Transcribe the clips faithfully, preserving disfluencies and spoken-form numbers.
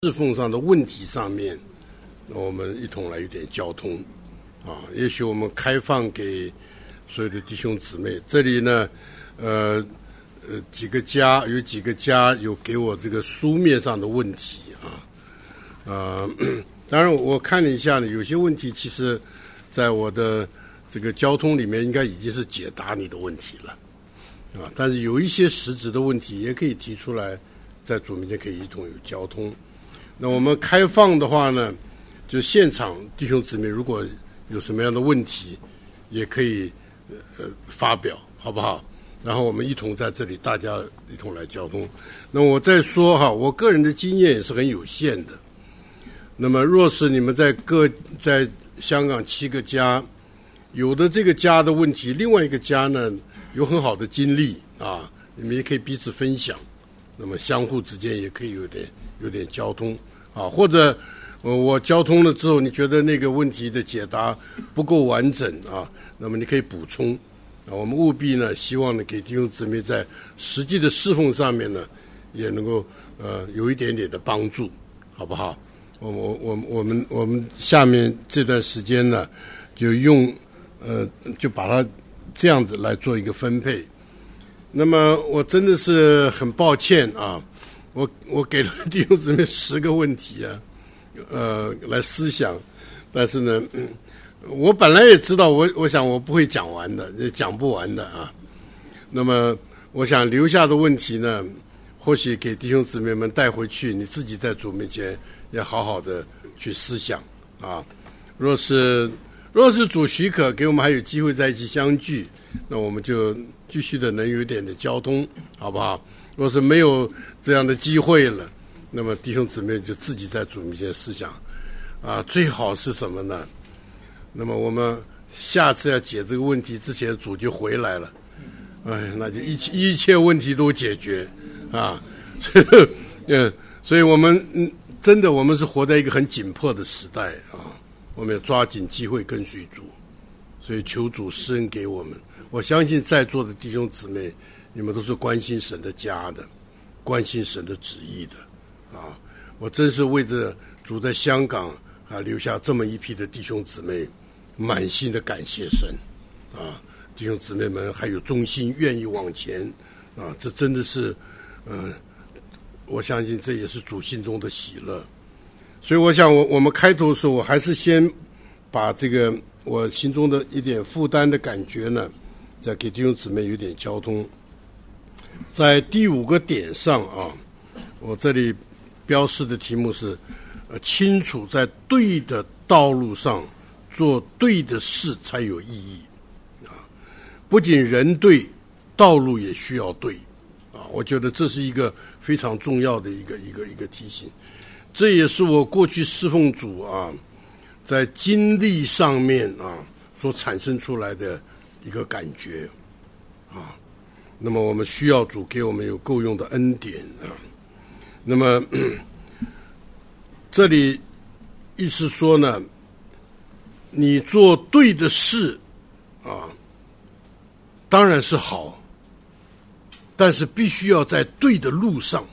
侍奉上的问题上面，我们一同来有点交通啊。也许我们开放给所有的弟兄姊妹。这里呢，呃呃，几个家有几个家有给我这个书面上的问题啊，呃，当然我看了一下呢，有些问题其实在我的这个交通里面应该已经是解答你的问题了啊，但是有一些实质的问题也可以提出来，在主面前可以一同有交通。那我们开放的话呢，就现场弟兄姊妹如果有什么样的问题，也可以呃发表，好不好？然后我们一同在这里，大家一同来交通。那我再说哈，我个人的经验也是很有限的。那么，若是你们在各在香港七个家，有的这个家的问题，另外一个家呢有很好的经历啊，你们也可以彼此分享。那么相互之间也可以有点有点交通啊，或者呃我交通了之后，你觉得那个问题的解答不够完整啊，那么你可以补充啊。我们务必呢，希望呢给弟兄姊妹在实际的侍奉上面呢，也能够呃有一点点的帮助，好不好？我我我我们我们下面这段时间呢，就用呃就把它这样子来做一个分配。那么我真的是很抱歉啊，我我给了弟兄姊妹十个问题啊，呃，来思想，但是呢，嗯、我本来也知道我我想我不会讲完的，也讲不完的啊。那么我想留下的问题呢，或许给弟兄姊妹们带回去，你自己在主面前要好好的去思想啊。若是若是主许可，给我们还有机会在一起相聚，那我们就继续的能有一点的交通，好不好？若是没有这样的机会了，那么弟兄姊妹就自己在主面前思想啊。最好是什么呢？那么我们下次要解这个问题之前，主就回来了，哎，那就一切一切问题都解决啊。嗯，所以我们嗯，真的我们是活在一个很紧迫的时代啊。我们要抓紧机会跟随主，所以求主施恩给我们。我相信在座的弟兄姊妹，你们都是关心神的家的，关心神的旨意的啊！我真是为着主在香港啊留下这么一批的弟兄姊妹，满心的感谢神啊！弟兄姊妹们还有忠心愿意往前啊，这真的是，嗯、呃，我相信这也是主心中的喜乐。所以我想我我们开头的时候，我还是先把这个我心中的一点负担的感觉呢，再给弟兄姊妹有点交通。在第五个点上啊，我这里标示的题目是呃清楚在对的道路上做对的事才有意义啊。不仅人对，道路也需要对啊。我觉得这是一个非常重要的一个一个一个提醒。这也是我过去侍奉主啊，在经历上面啊所产生出来的一个感觉啊。那么我们需要主给我们有够用的恩典啊。那么这里意思说呢，你做对的事啊，当然是好，但是必须要在对的路上。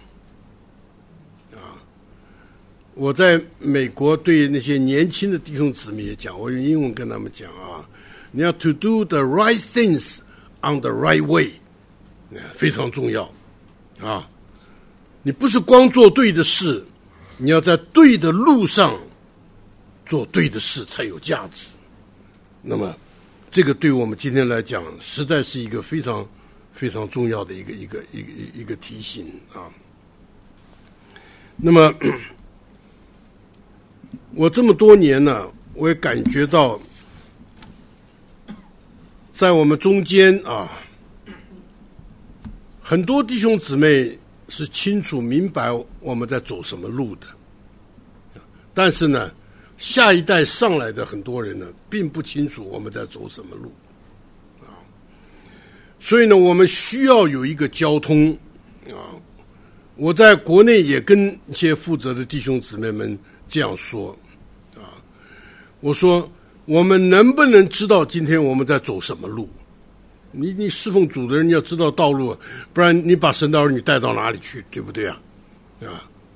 我在美国对那些年轻的弟兄姊妹也讲，我用英文跟他们讲啊，你要 to do the right things on the right way， 非常重要啊！你不是光做对的事，你要在对的路上做对的事才有价值。那么，这个对我们今天来讲，实在是一个非常非常重要的一个一个一个一个提醒啊。那么。我这么多年呢，我也感觉到，在我们中间啊，很多弟兄姊妹是清楚明白我们在走什么路的，但是呢，下一代上来的很多人呢，并不清楚我们在走什么路啊。所以呢，我们需要有一个交通啊。我在国内也跟一些负责的弟兄姊妹们这样说啊，我说我们能不能知道今天我们在走什么路？你你侍奉主的人要知道道路，不然你把神的儿女带到哪里去，对不对啊？啊，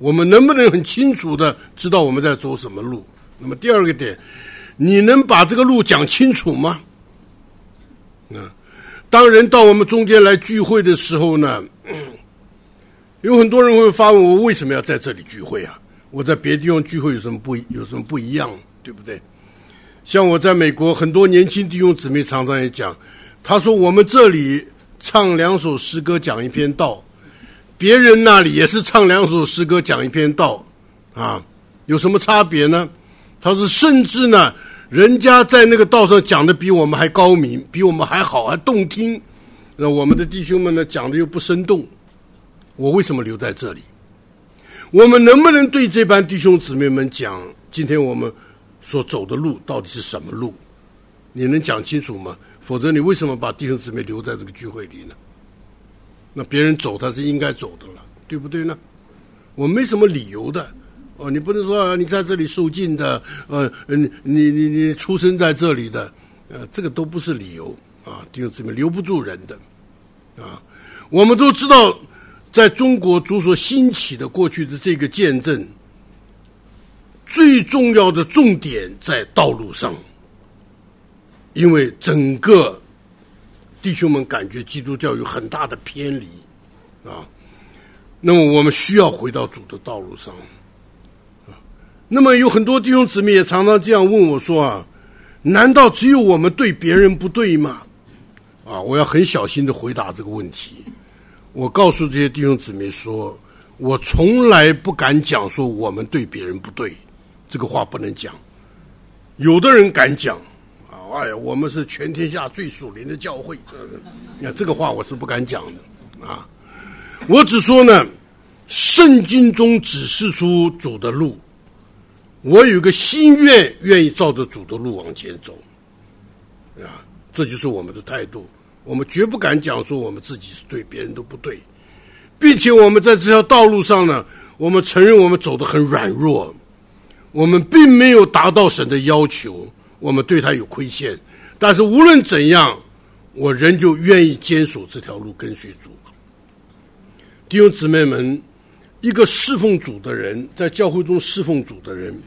我们能不能很清楚的知道我们在走什么路？那么第二个点，你能把这个路讲清楚吗？啊，当人到我们中间来聚会的时候呢，嗯、有很多人会发问我为什么要在这里聚会啊？我在别的地方聚会有什么不有什么不一样，对不对？像我在美国，很多年轻弟兄姊妹常常也讲，他说我们这里唱两首诗歌讲一篇道，别人那里也是唱两首诗歌讲一篇道啊，有什么差别呢？他说甚至呢，人家在那个道上讲的比我们还高明，比我们还好，还动听，那我们的弟兄们呢讲的又不生动，我为什么留在这里？我们能不能对这班弟兄姊妹们讲，今天我们所走的路到底是什么路？你能讲清楚吗？否则你为什么把弟兄姊妹留在这个聚会里呢？那别人走他是应该走的了，对不对呢？我没什么理由的哦，你不能说、啊、你在这里受尽的，呃，你你你你出生在这里的，呃，这个都不是理由啊，弟兄姊妹留不住人的啊。我们都知道，在中国主所兴起的过去的这个见证，最重要的重点在道路上，因为整个弟兄们感觉基督教有很大的偏离啊，那么我们需要回到主的道路上啊。那么有很多弟兄姊妹也常常这样问我说啊，难道只有我们对别人不对吗？啊，我要很小心的回答这个问题。我告诉这些弟兄姊妹说，我从来不敢讲说我们对别人不对，这个话不能讲。有的人敢讲哎呀，我们是全天下最属灵的教会，那这个话我是不敢讲的啊。我只说呢，圣经中指示出主的路，我有个心愿，愿意照着主的路往前走啊，这就是我们的态度。我们绝不敢讲说我们自己是对，别人都不对，并且我们在这条道路上呢，我们承认我们走得很软弱，我们并没有达到神的要求，我们对他有亏欠，但是无论怎样，我仍旧愿意坚守这条路，跟随主。弟兄姊妹们，一个侍奉主的人，在教会中侍奉主的人，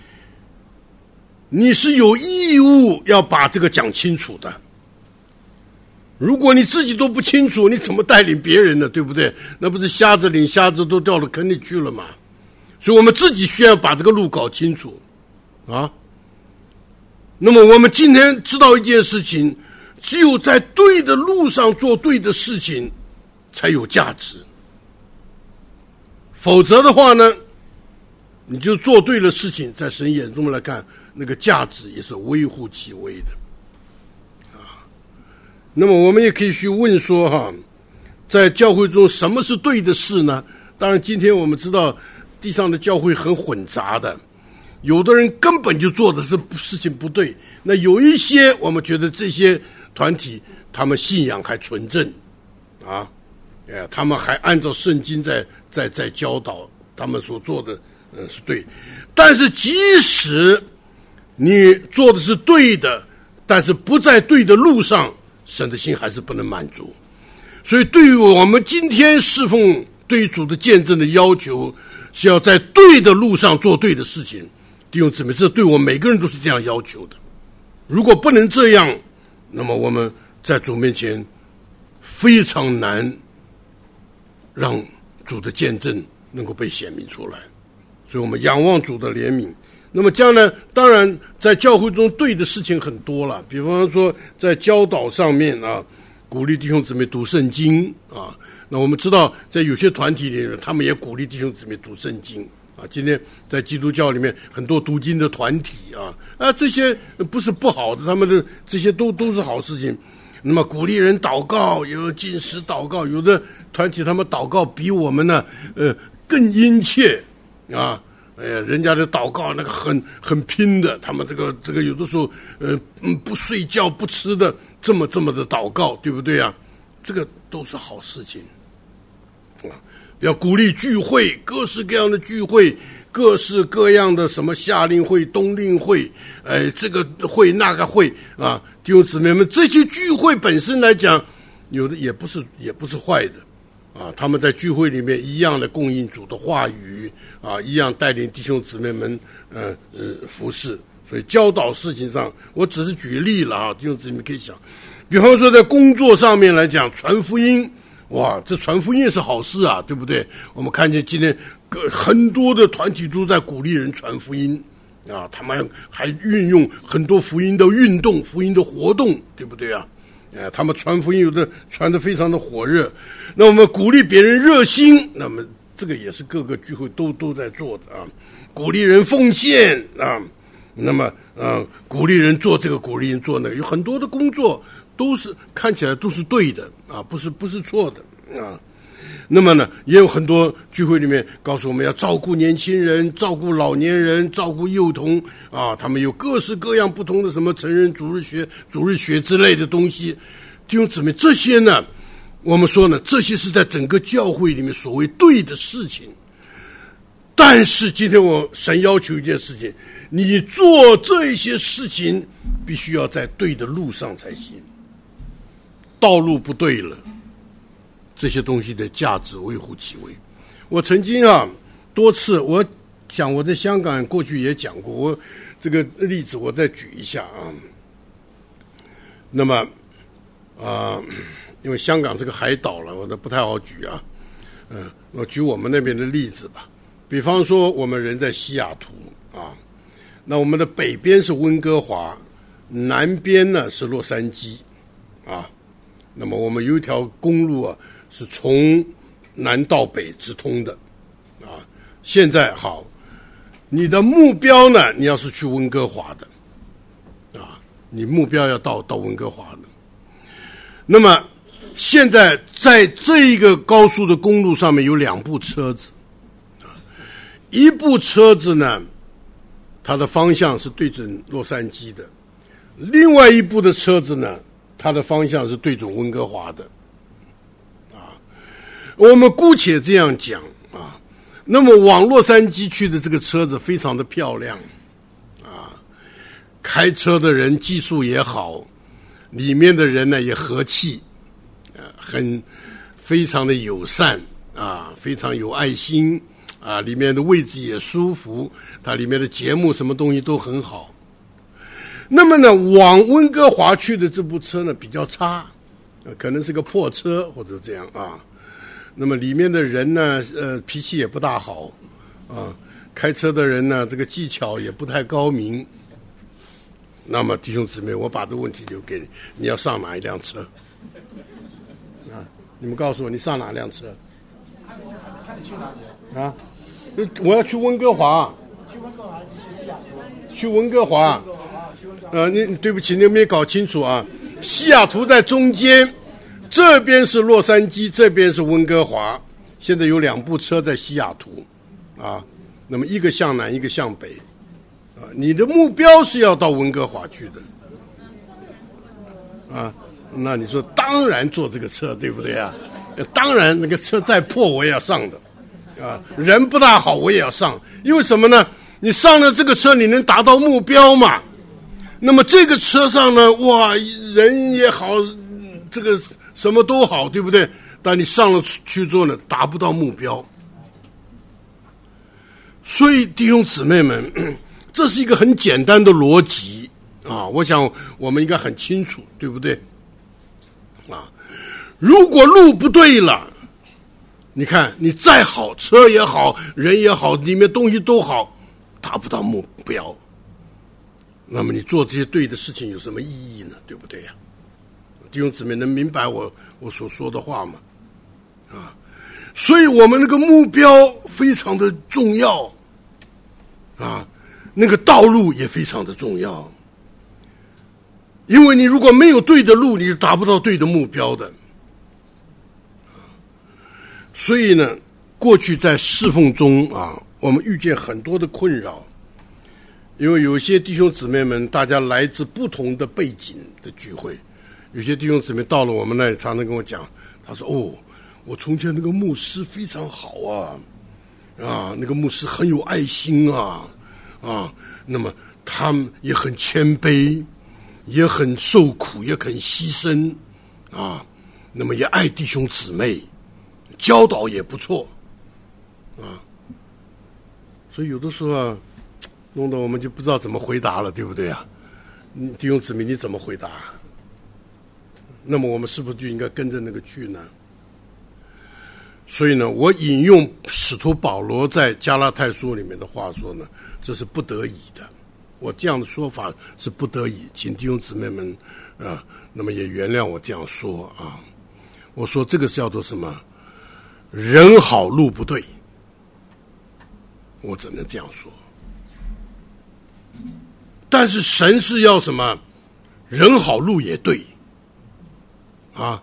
你是有义务要把这个讲清楚的。如果你自己都不清楚，你怎么带领别人呢？对不对？那不是瞎子领瞎子都掉到坑里去了吗？所以我们自己需要把这个路搞清楚啊。那么我们今天知道一件事情，只有在对的路上做对的事情才有价值，否则的话呢，你就做对了事情，在神眼中来看，那个价值也是微乎其微的啊。那么我们也可以去问说哈，在教会中什么是对的事呢？当然今天我们知道地上的教会很混杂的，有的人根本就做的是事情不对，那有一些我们觉得这些团体他们信仰还纯正啊，哎，他们还按照圣经在在在教导，他们所做的呃是对。但是即使你做的是对的，但是不在对的路上，神的心还是不能满足。所以对于我们今天侍奉对主的见证的要求，是要在对的路上做对的事情。弟兄姊妹，这对我们每个人都是这样要求的。如果不能这样，那么我们在主面前非常难让主的见证能够被显明出来。所以我们仰望主的怜悯。那么将来当然在教会中对的事情很多了，比方说在教导上面啊，鼓励弟兄姊妹读圣经啊。那我们知道在有些团体里面，他们也鼓励弟兄姊妹读圣经啊。今天在基督教里面很多读经的团体啊，啊这些不是不好的，他们的这些都都是好事情。那么鼓励人祷告，有禁食祷告，有的团体他们祷告比我们呢呃更殷切啊。哎呀，人家的祷告那个很很拼的，他们这个这个有的时候呃嗯不睡觉不吃的，这么这么的祷告，对不对啊？这个都是好事情啊。要鼓励聚会，各式各样的聚会，各式各样的什么夏令会、冬令会，哎，这个会那个会啊，弟兄姊妹们，这些聚会本身来讲，有的也不是也不是坏的啊，他们在聚会里面一样的供应主的话语啊，一样带领弟兄姊妹们呃呃服侍。所以教导事情上，我只是举例了啊，弟兄姊妹可以想，比方说在工作上面来讲，传福音，哇，这传福音是好事啊，对不对？我们看见今天很多的团体都在鼓励人传福音啊，他们还运用很多福音的运动、福音的活动，对不对啊？呃，他们传福音有的传得非常的火热，那我们鼓励别人热心，那么这个也是各个聚会都都在做的啊，鼓励人奉献啊。那么，呃，鼓励人做这个，鼓励人做那个，有很多的工作都是看起来都是对的啊，不是不是错的啊。那么呢，也有很多聚会里面告诉我们要照顾年轻人、照顾老年人、照顾幼童啊，他们有各式各样不同的什么成人主日学、主日学之类的东西。弟兄姊妹，这些呢，我们说呢，这些是在整个教会里面所谓对的事情。但是今天我神要求一件事情，你做这些事情必须要在对的路上才行，道路不对了，这些东西的价值微乎其微。我曾经啊多次，我想我在香港过去也讲过，我这个例子我再举一下啊。那么啊、呃，因为香港是个海岛了，我都不太好举啊。嗯、呃，我举我们那边的例子吧。比方说，我们人在西雅图啊，那我们的北边是温哥华，南边呢是洛杉矶啊。那么我们有一条公路啊，是从南到北直通的啊。现在好，你的目标呢，你要是去温哥华的啊，你目标要到到温哥华的。那么现在在这一个高速的公路上面有两部车子。一部车子呢，它的方向是对准洛杉矶的，另外一部的车子呢，它的方向是对准温哥华的啊。我们姑且这样讲啊，那么往洛杉矶去的这个车子非常的漂亮啊，开车的人技术也好，里面的人呢也和气，呃，很非常的友善啊，非常有爱心。啊，里面的位置也舒服，它里面的节目什么东西都很好。那么呢，往温哥华去的这部车呢比较差，可能是个破车或者这样啊。那么里面的人呢，呃，脾气也不大好啊，开车的人呢，这个技巧也不太高明。那么弟兄姊妹，我把这个问题留给你，你要上哪一辆车？啊，你们告诉我，你上哪辆车？ 看你去哪里啊？我要去温哥华。 去温哥华就是西雅图。 去温哥华。呃，你对不起，你没搞清楚啊。西雅图在中间，这边是洛杉矶，这边是温哥华。现在有两部车在西雅图，啊，那么一个向南，一个向北，啊，你的目标是要到温哥华去的，啊，那你说当然坐这个车，对不对啊？当然那个车再破我也要上的。啊，人不大好，我也要上，因为什么呢？你上了这个车，你能达到目标嘛？那么这个车上呢，哇，人也好，这个什么都好，对不对？但你上了去做呢，达不到目标。所以弟兄姊妹们，这是一个很简单的逻辑啊，我想我们应该很清楚，对不对？啊，如果路不对了。你看，你再好，车也好，人也好，里面东西都好，达不到目标，那么你做这些对的事情有什么意义呢？对不对呀、啊？弟兄姊妹能明白我我所说的话吗？啊，所以我们那个目标非常的重要，啊，那个道路也非常的重要，因为你如果没有对的路，你是达不到对的目标的。所以呢，过去在侍奉中啊，我们遇见很多的困扰，因为有些弟兄姊妹们，大家来自不同的背景的聚会，有些弟兄姊妹到了我们那里，常常跟我讲，他说：“哦，我从前那个牧师非常好啊，啊，那个牧师很有爱心啊，啊，那么他们也很谦卑，也很受苦，也很牺牲啊，那么也爱弟兄姊妹。” 教导也不错啊。所以有的时候啊，弄得我们就不知道怎么回答了，对不对啊？弟兄姊妹，你怎么回答？那么我们是不是就应该跟着那个去呢？所以呢，我引用使徒保罗在加拉太书里面的话说呢，这是不得已的。我这样的说法是不得已，请弟兄姊妹们啊、呃，那么也原谅我这样说啊。我说这个是叫做什么？人好路不对，我只能这样说。但是神是要什么？人好路也对啊。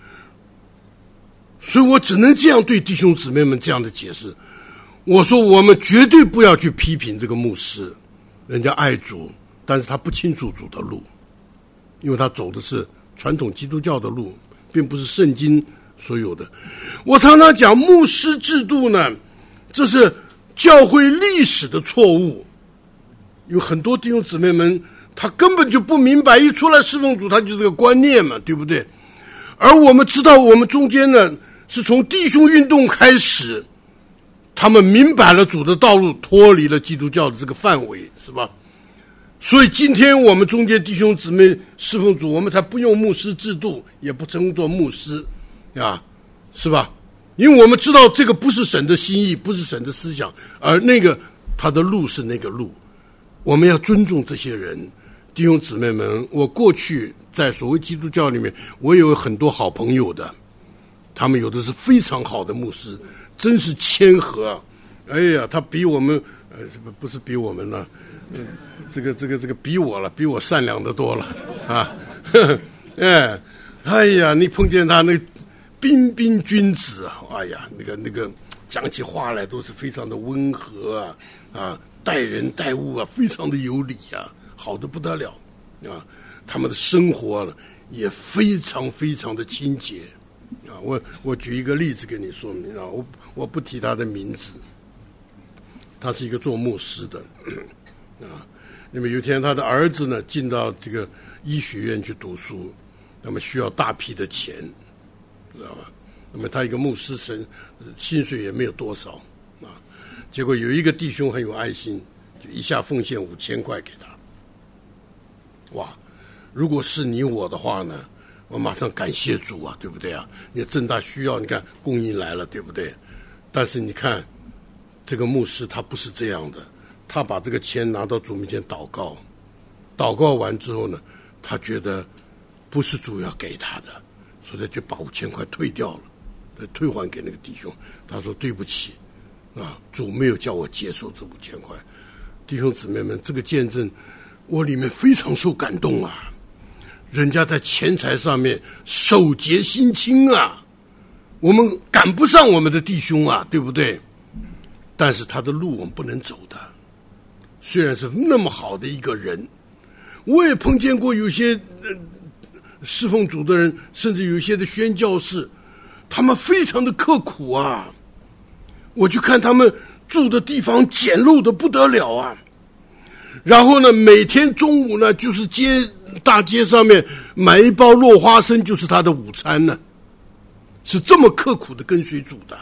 所以我只能这样对弟兄姊妹们这样的解释。我说我们绝对不要去批评这个牧师，人家爱主，但是他不清楚主的路，因为他走的是传统基督教的路，并不是圣经所有的。我常常讲牧师制度呢，这是教会历史的错误。有很多弟兄姊妹们他根本就不明白，一出来侍奉主他就这个观念嘛，对不对？而我们知道我们中间呢，是从弟兄运动开始，他们明白了主的道路，脱离了基督教的这个范围，是吧？所以今天我们中间弟兄姊妹侍奉主，我们才不用牧师制度，也不称作牧师啊，是吧？因为我们知道这个不是神的心意，不是神的思想，而那个他的路是那个路，我们要尊重这些人。弟兄姊妹们，我过去在所谓基督教里面，我有很多好朋友的，他们有的是非常好的牧师，真是谦和。哎呀，他比我们呃不是比我们了，嗯，这个这个这个比我了，比我善良的多了啊！呵呵哎，哎呀，你碰见他那彬彬君子啊，哎呀，那个那个讲起话来都是非常的温和啊啊，待人待物啊，非常的有礼啊。好的不得了啊！他们的生活呢也非常非常的清洁啊！我我举一个例子给你说明啊，我我不提他的名字，他是一个做牧师的啊。那么有一天他的儿子呢进到这个医学院去读书，那么需要大批的钱，知道吧？那么他一个牧师神薪水也没有多少啊，结果有一个弟兄很有爱心，就一下奉献五千块给他。哇，如果是你我的话呢，我马上感谢主啊，对不对啊？你正大需要，你看供应来了，对不对？但是你看这个牧师他不是这样的，他把这个钱拿到主面前祷告，祷告完之后呢，他觉得不是主要给他的，所以他就把五千块退掉了，退还给那个弟兄。他说对不起啊，主没有叫我接受这五千块。弟兄姊妹们，这个见证我里面非常受感动啊！人家在钱财上面手洁心清啊，我们赶不上我们的弟兄啊，对不对？但是他的路我们不能走的。虽然是那么好的一个人，我也碰见过有些、呃、侍奉主的人，甚至有一些的宣教士，他们非常的刻苦啊。我去看他们住的地方简陋的不得了啊。然后呢，每天中午呢，就是街大街上面买一包落花生，就是他的午餐呢，是这么刻苦的跟随主的。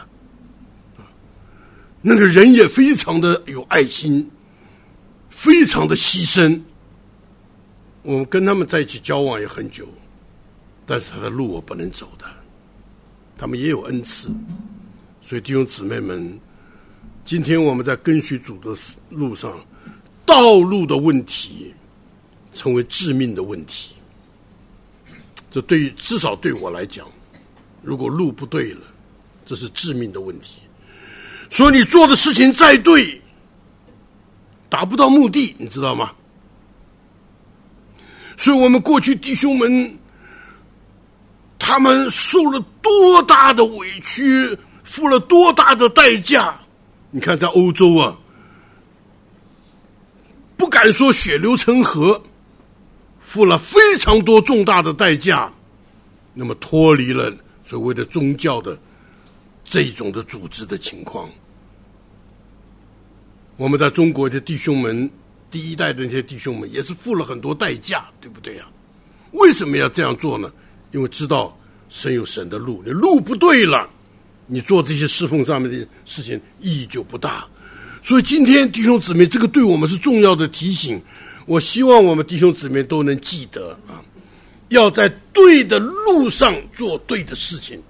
那个人也非常的有爱心，非常的牺牲。我们跟他们在一起交往也很久，但是他的路我不能走的。他们也有恩赐，所以弟兄姊妹们，今天我们在跟随主的路上，道路的问题成为致命的问题。这对于至少对我来讲，如果路不对了，这是致命的问题。所以你做的事情再对，达不到目的，你知道吗？所以我们过去弟兄们，他们受了多大的委屈，付了多大的代价。你看在欧洲啊，不敢说血流成河，付了非常多重大的代价，那么脱离了所谓的宗教的这种的组织的情况。我们在中国的弟兄们，第一代的那些弟兄们也是付了很多代价，对不对啊？为什么要这样做呢？因为知道神有神的路，你路不对了， 你做这些侍奉上面的事情意义就不大。所以今天弟兄姊妹，这个对我们是重要的提醒。我希望我们弟兄姊妹都能记得啊，要在对的路上做对的事情，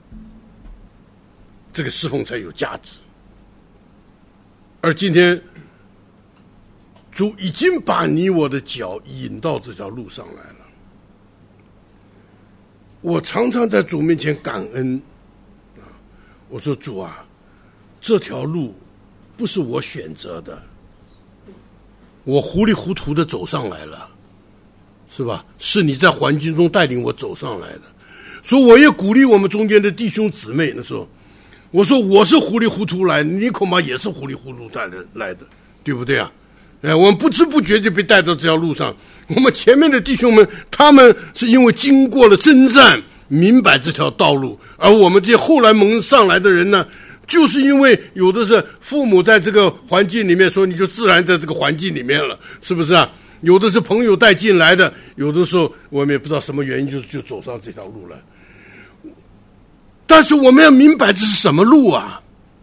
这个侍奉才有价值。而今天主已经把你我的脚引到这条路上来了。我常常在主面前感恩啊，我说主啊，这条路不是我选择的，我糊里糊涂的走上来了，是吧？是你在环境中带领我走上来的。所以我也鼓励我们中间的弟兄姊妹的时候，我说我是糊里糊涂来，你恐怕也是糊里糊涂带来的，对不对啊？哎，我们不知不觉就被带到这条路上。我们前面的弟兄们，他们是因为经过了征战，明白这条道路，而我们这些后来蒙上来的人呢，就是因为有的是父母在这个环境里面，所以你就自然在这个环境里面了，是不是啊？有的是朋友带进来的，有的时候我们也不知道什么原因就就走上这条路了。但是我们要明白这是什么路啊，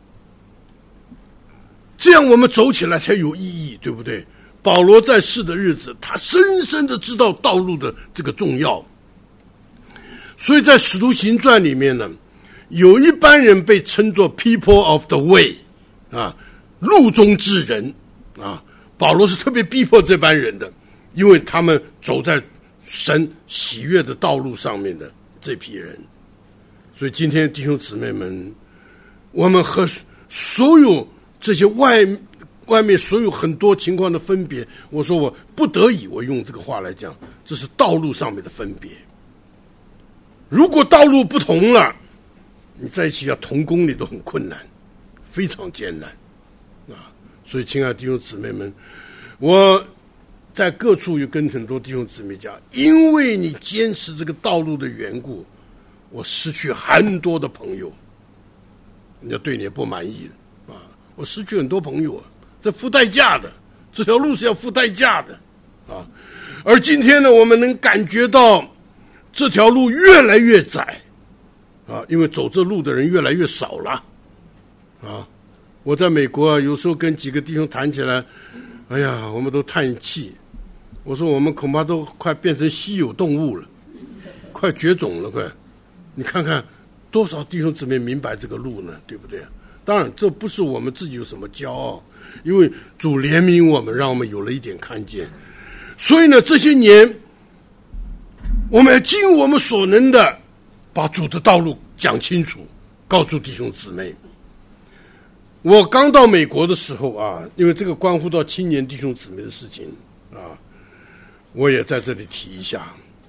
这样我们走起来才有意义，对不对？保罗在世的日子，他深深的知道道路的这个重要，所以在使徒行传里面呢，有一班人被称作 people of the way 啊，路中之人啊。保罗是特别逼迫这班人的，因为他们走在神喜悦的道路上面的这批人。所以今天弟兄姊妹们，我们和所有这些外外面所有很多情况的分别，我说我不得已，我用这个话来讲，这是道路上面的分别。如果道路不同了，你在一起要同工你都很困难，非常艰难啊！所以亲爱的弟兄姊妹们，我在各处有跟很多弟兄姊妹讲，因为你坚持这个道路的缘故，我失去很多的朋友，人家对你也不满意啊！我失去很多朋友啊，这付代价的，这条路是要付代价的啊！而今天呢，我们能感觉到这条路越来越窄啊，因为走这路的人越来越少了啊！我在美国啊，有时候跟几个弟兄谈起来，哎呀，我们都叹气。我说我们恐怕都快变成稀有动物了，快绝种了，快！你看看多少弟兄姊妹明白这个路呢？对不对？当然，这不是我们自己有什么骄傲，因为主怜悯我们，让我们有了一点看见。所以呢，这些年我们要尽我们所能的把主的道路讲清楚，告诉弟兄姊妹。我刚到美国的时候啊，因为这个关乎到青年弟兄姊妹的事情啊，我也在这里提一下。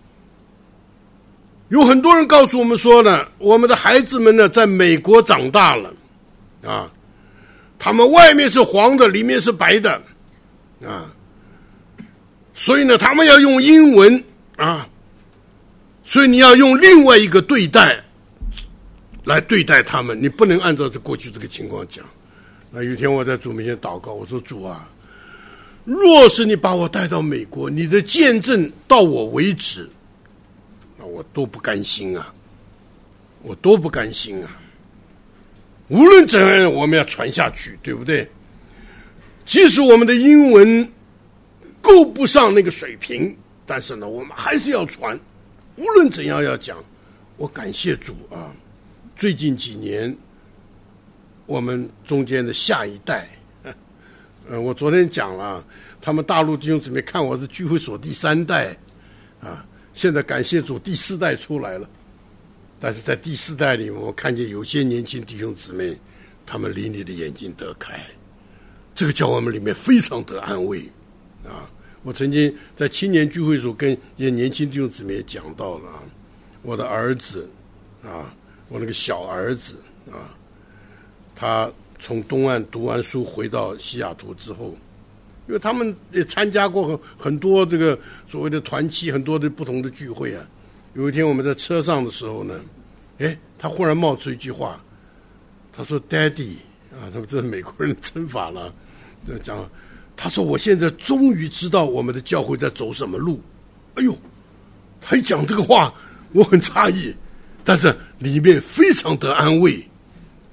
有很多人告诉我们说呢，我们的孩子们呢在美国长大了啊，他们外面是黄的，里面是白的啊，所以呢他们要用英文啊，所以你要用另外一个对待来对待他们，你不能按照这过去这个情况讲。那有一天我在主面前祷告，我说主啊，若是你把我带到美国，你的见证到我为止，那我多不甘心啊，我多不甘心啊。无论怎样我们要传下去，对不对？即使我们的英文够不上那个水平，但是呢我们还是要传，无论怎样要讲。我感谢主啊，最近几年我们中间的下一代，呃，我昨天讲了，他们大陆弟兄姊妹看我是聚会所第三代啊，现在感谢主第四代出来了，但是在第四代里，我看见有些年轻弟兄姊妹，他们离你的眼睛得开，这个叫我们里面非常得安慰啊！我曾经在青年聚会所跟一些年轻弟兄姊妹也讲到了啊，我的儿子啊，我那个小儿子啊，他从东岸读完书回到西雅图之后，因为他们也参加过很很多这个所谓的团契，很多的不同的聚会啊。有一天我们在车上的时候呢，哎，他忽然冒出一句话，他说 ：“Daddy 啊，他们这是美国人的称法了，这讲，他说我现在终于知道我们的教会在走什么路。”哎呦，他一讲这个话，我很诧异，但是里面非常的安慰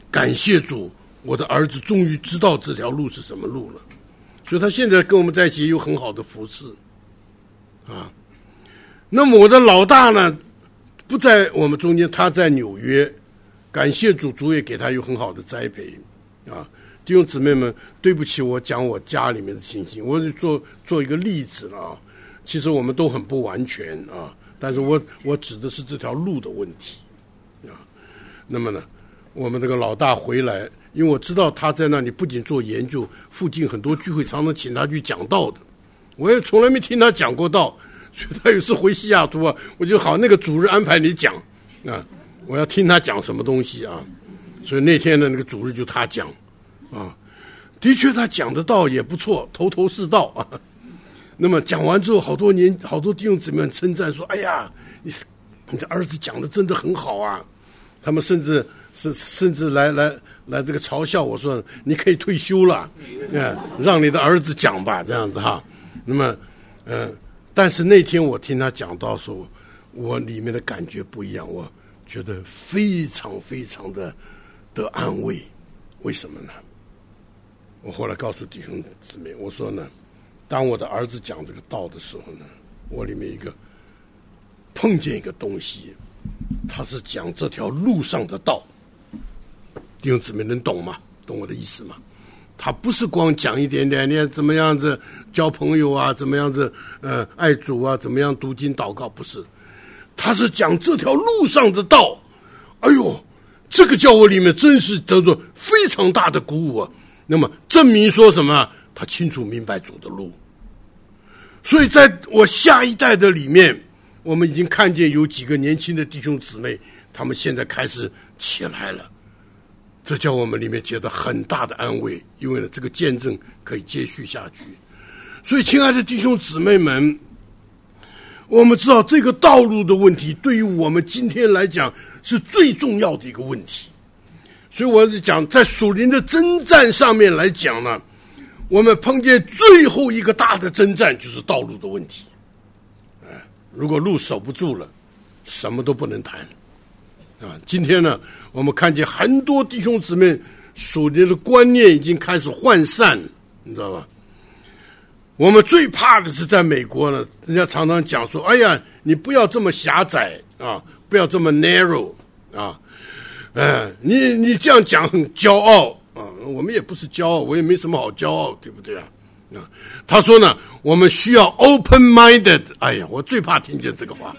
感谢主，我的儿子终于知道这条路是什么路了，所以他现在跟我们在一起也有很好的服侍啊。那么我的老大呢，不在我们中间，他在纽约，感谢主，主也给他有很好的栽培啊。弟兄姊妹们，对不起，我讲我家里面的情形，我就做做一个例子了啊。其实我们都很不完全啊，但是我我指的是这条路的问题啊。那么呢，我们这个老大回来，因为我知道他在那里不仅做研究，附近很多聚会常常请他去讲道的，我也从来没听他讲过道，所以他有次回西雅图啊，我就好那个主日安排你讲啊，我要听他讲什么东西啊。所以那天的那个主日就他讲啊，的确他讲的道也不错，头头是道啊。那么讲完之后，好多年好多弟兄姊妹们称赞说：“哎呀，你你的儿子讲的真的很好啊！”他们甚至是甚至来来来这个嘲笑我说：“你可以退休了，嗯，让你的儿子讲吧，这样子哈。”那么，嗯、呃，但是那天我听他讲到说，我里面的感觉不一样，我觉得非常非常的得安慰。为什么呢？我后来告诉弟兄姊妹，我说呢，当我的儿子讲这个道的时候呢，我里面一个碰见一个东西，他是讲这条路上的道。弟兄姊妹能懂吗？懂我的意思吗？他不是光讲一点点，你怎么样子交朋友啊，怎么样子呃爱主啊，怎么样读经祷告，不是，他是讲这条路上的道。哎呦，这个叫我里面真是得到非常大的鼓舞啊。那么证明说什么？他清楚明白主的路。所以在我下一代的里面，我们已经看见有几个年轻的弟兄姊妹，他们现在开始起来了，这叫我们里面觉得很大的安慰，因为呢，这个见证可以接续下去。所以亲爱的弟兄姊妹们，我们知道这个道路的问题对于我们今天来讲是最重要的一个问题。所以我讲在属灵的征战上面来讲呢，我们碰见最后一个大的征战就是道路的问题。哎，如果路守不住了，什么都不能谈啊。今天呢，我们看见很多弟兄姊妹属灵的观念已经开始涣散，你知道吧？我们最怕的是在美国呢，人家常常讲说：“哎呀，你不要这么狭窄啊，不要这么 narrow 啊，哎，你你这样讲很骄傲啊。”我们也不是骄傲，我也没什么好骄傲，对不对啊？啊，他说呢，我们需要 open-minded。哎呀，我最怕听见这个话。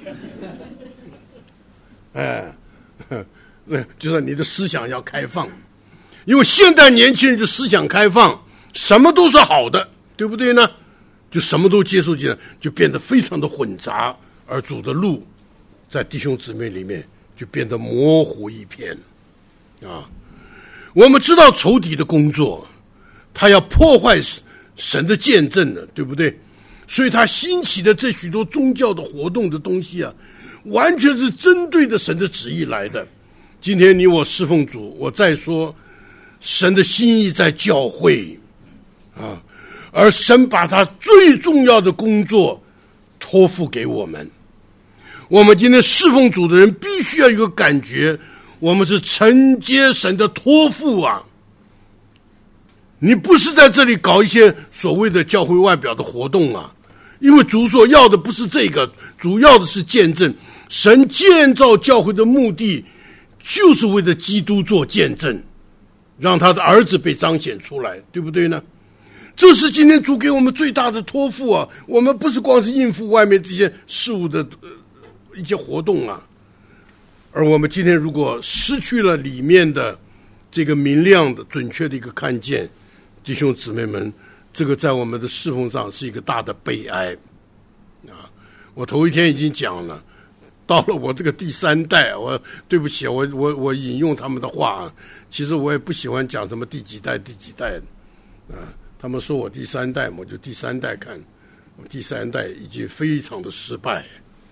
哎，那就是你的思想要开放，因为现代年轻人就思想开放，什么都是好的，对不对呢？就什么都接受进来，就变得非常的混杂，而主的路在弟兄姊妹里面就变得模糊一片啊。我们知道仇敌的工作，他要破坏神的见证的，对不对？所以他兴起的这许多宗教的活动的东西啊，完全是针对着神的旨意来的。今天你我侍奉主，我再说神的心意在教会啊，而神把他最重要的工作托付给我们。我们今天侍奉主的人必须要有个感觉，我们是承接神的托付啊。你不是在这里搞一些所谓的教会外表的活动啊，因为主所要的不是这个，主要的是见证。神建造教会的目的就是为了基督做见证，让他的儿子被彰显出来，对不对呢？这是今天主给我们最大的托付啊！我们不是光是应付外面这些事物的、呃、一些活动啊，而我们今天如果失去了里面的这个明亮的、准确的一个看见，弟兄姊妹们，这个在我们的侍奉上是一个大的悲哀啊！我头一天已经讲了，到了我这个第三代，我对不起，我我我引用他们的话啊，其实我也不喜欢讲什么第几代第几代啊。他们说我第三代，我就第三代看，我第三代已经非常的失败，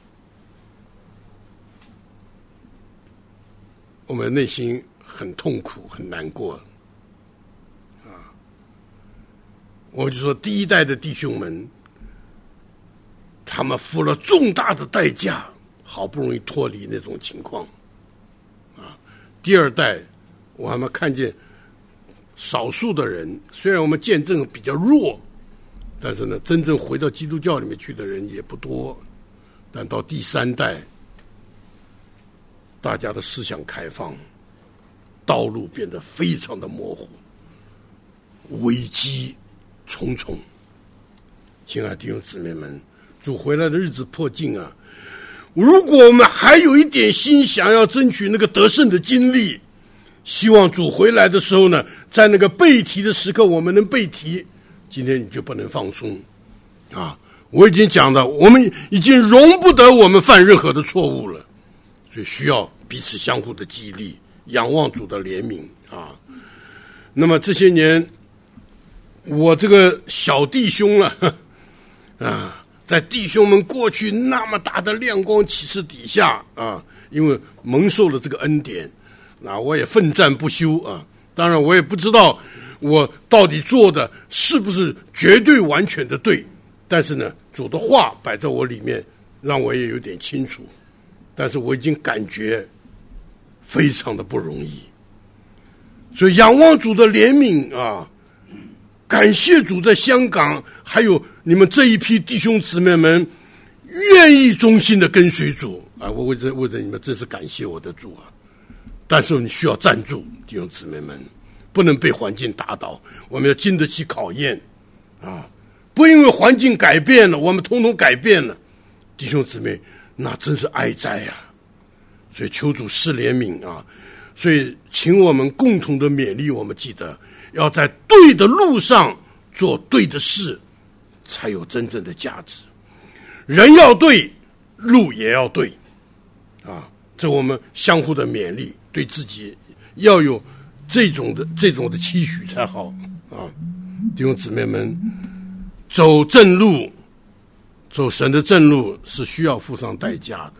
我们内心很痛苦很难过啊。我就说第一代的弟兄们，他们付了重大的代价，好不容易脱离那种情况啊。第二代我还没看见少数的人，虽然我们见证比较弱，但是呢，真正回到基督教里面去的人也不多。但到第三代，大家的思想开放，道路变得非常的模糊，危机重重。亲爱的弟兄姊妹们，主回来的日子迫近啊！如果我们还有一点心想要争取那个得胜的经历，希望主回来的时候呢，在那个被提的时刻我们能被提，今天你就不能放松啊！我已经讲了，我们已经容不得我们犯任何的错误了，所以需要彼此相互的激励，仰望主的怜悯啊！那么这些年，我这个小弟兄了啊，在弟兄们过去那么大的亮光启示底下啊，因为蒙受了这个恩典，那我也奋战不休啊。当然，我也不知道我到底做的是不是绝对完全的对。但是呢，主的话摆在我里面，让我也有点清楚。但是我已经感觉非常的不容易，所以仰望主的怜悯啊，感谢主在香港还有你们这一批弟兄姊妹们愿意忠心的跟随主啊！我为着为着你们，真是感谢我的主啊！但是你需要站住，弟兄姊妹们，不能被环境打倒，我们要经得起考验啊！不因为环境改变了，我们统统改变了，弟兄姊妹，那真是哀哉啊！所以求主施怜悯啊！所以请我们共同的勉励，我们记得要在对的路上做对的事，才有真正的价值。人要对，路也要对啊！这我们相互的勉励，对自己要有这种的这种的期许才好啊！弟兄姊妹们，走正路，走神的正路是需要付上代价的。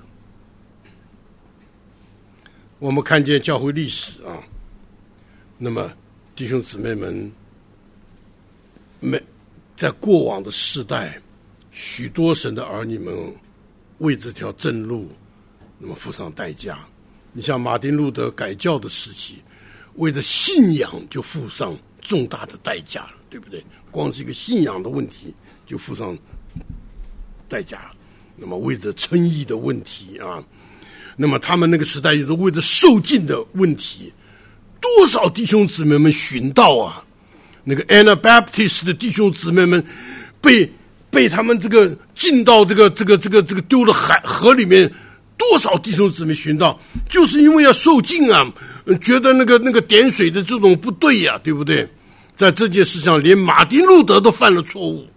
我们看见教会历史啊，那么弟兄姊妹们，没在过往的世代，许多神的儿女们为这条正路，那么付上代价。你像马丁路德改教的时期，为了信仰就付上重大的代价了，对不对？光是一个信仰的问题就付上代价。那么为了称义的问题啊，那么他们那个时代也是为了受尽的问题，多少弟兄姊妹们寻道啊！那个 Anabaptist 的弟兄姊妹们被被他们这个进到这个这个这个这个丢了海河里面，多少弟兄姊妹寻道，就是因为要受尽啊，觉得那个那个点水的这种不对呀、啊，对不对？在这件事上，连马丁路德都犯了错误。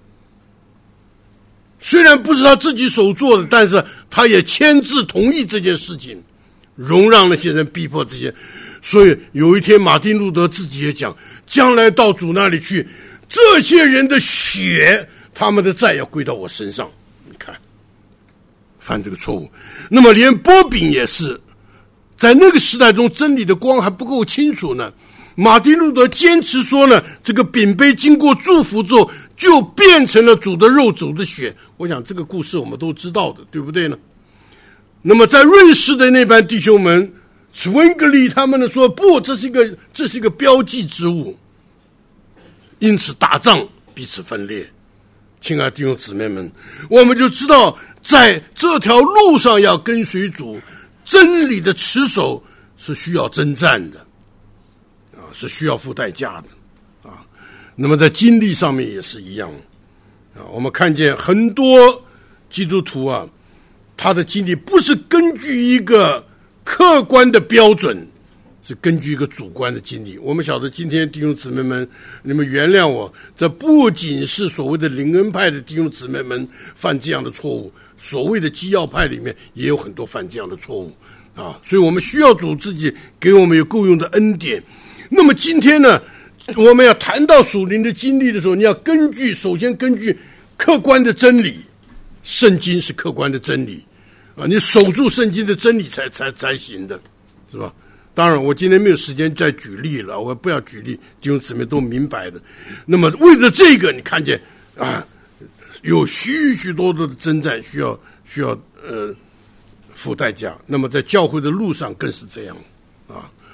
虽然不是他自己所做的，但是他也签字同意这件事情，容让那些人逼迫这些。所以有一天马丁路德自己也讲，将来到主那里去，这些人的血，他们的债要归到我身上。你看犯这个错误。那么连波饼也是，在那个时代中真理的光还不够清楚呢，马丁路德坚持说呢，这个饼杯经过祝福之后就变成了主的肉主的血。我想这个故事我们都知道的，对不对呢？那么在瑞士的那班弟兄们，茨温格利他们呢说，不，这是一个这是一个标记之物，因此打仗彼此分裂。亲爱的弟兄姊妹们，我们就知道在这条路上要跟随主，真理的持守是需要征战的啊，是需要付代价的啊。那么在经历上面也是一样啊，我们看见很多基督徒啊，他的经历不是根据一个客观的标准，是根据一个主观的经历。我们晓得今天弟兄姊妹们，你们原谅我，这不仅是所谓的灵恩派的弟兄姊妹们犯这样的错误，所谓的基要派里面也有很多犯这样的错误啊，所以我们需要主自己给我们有够用的恩典。那么今天呢，我们要谈到属灵的经历的时候，你要根据首先根据客观的真理，圣经是客观的真理啊，你守住圣经的真理才才才行的，是吧？当然我今天没有时间再举例了，我不要举例，弟兄姊妹都明白的。那么为了这个，你看见啊，有许许多多的征战需要需要呃付代价。那么在教会的路上更是这样啊。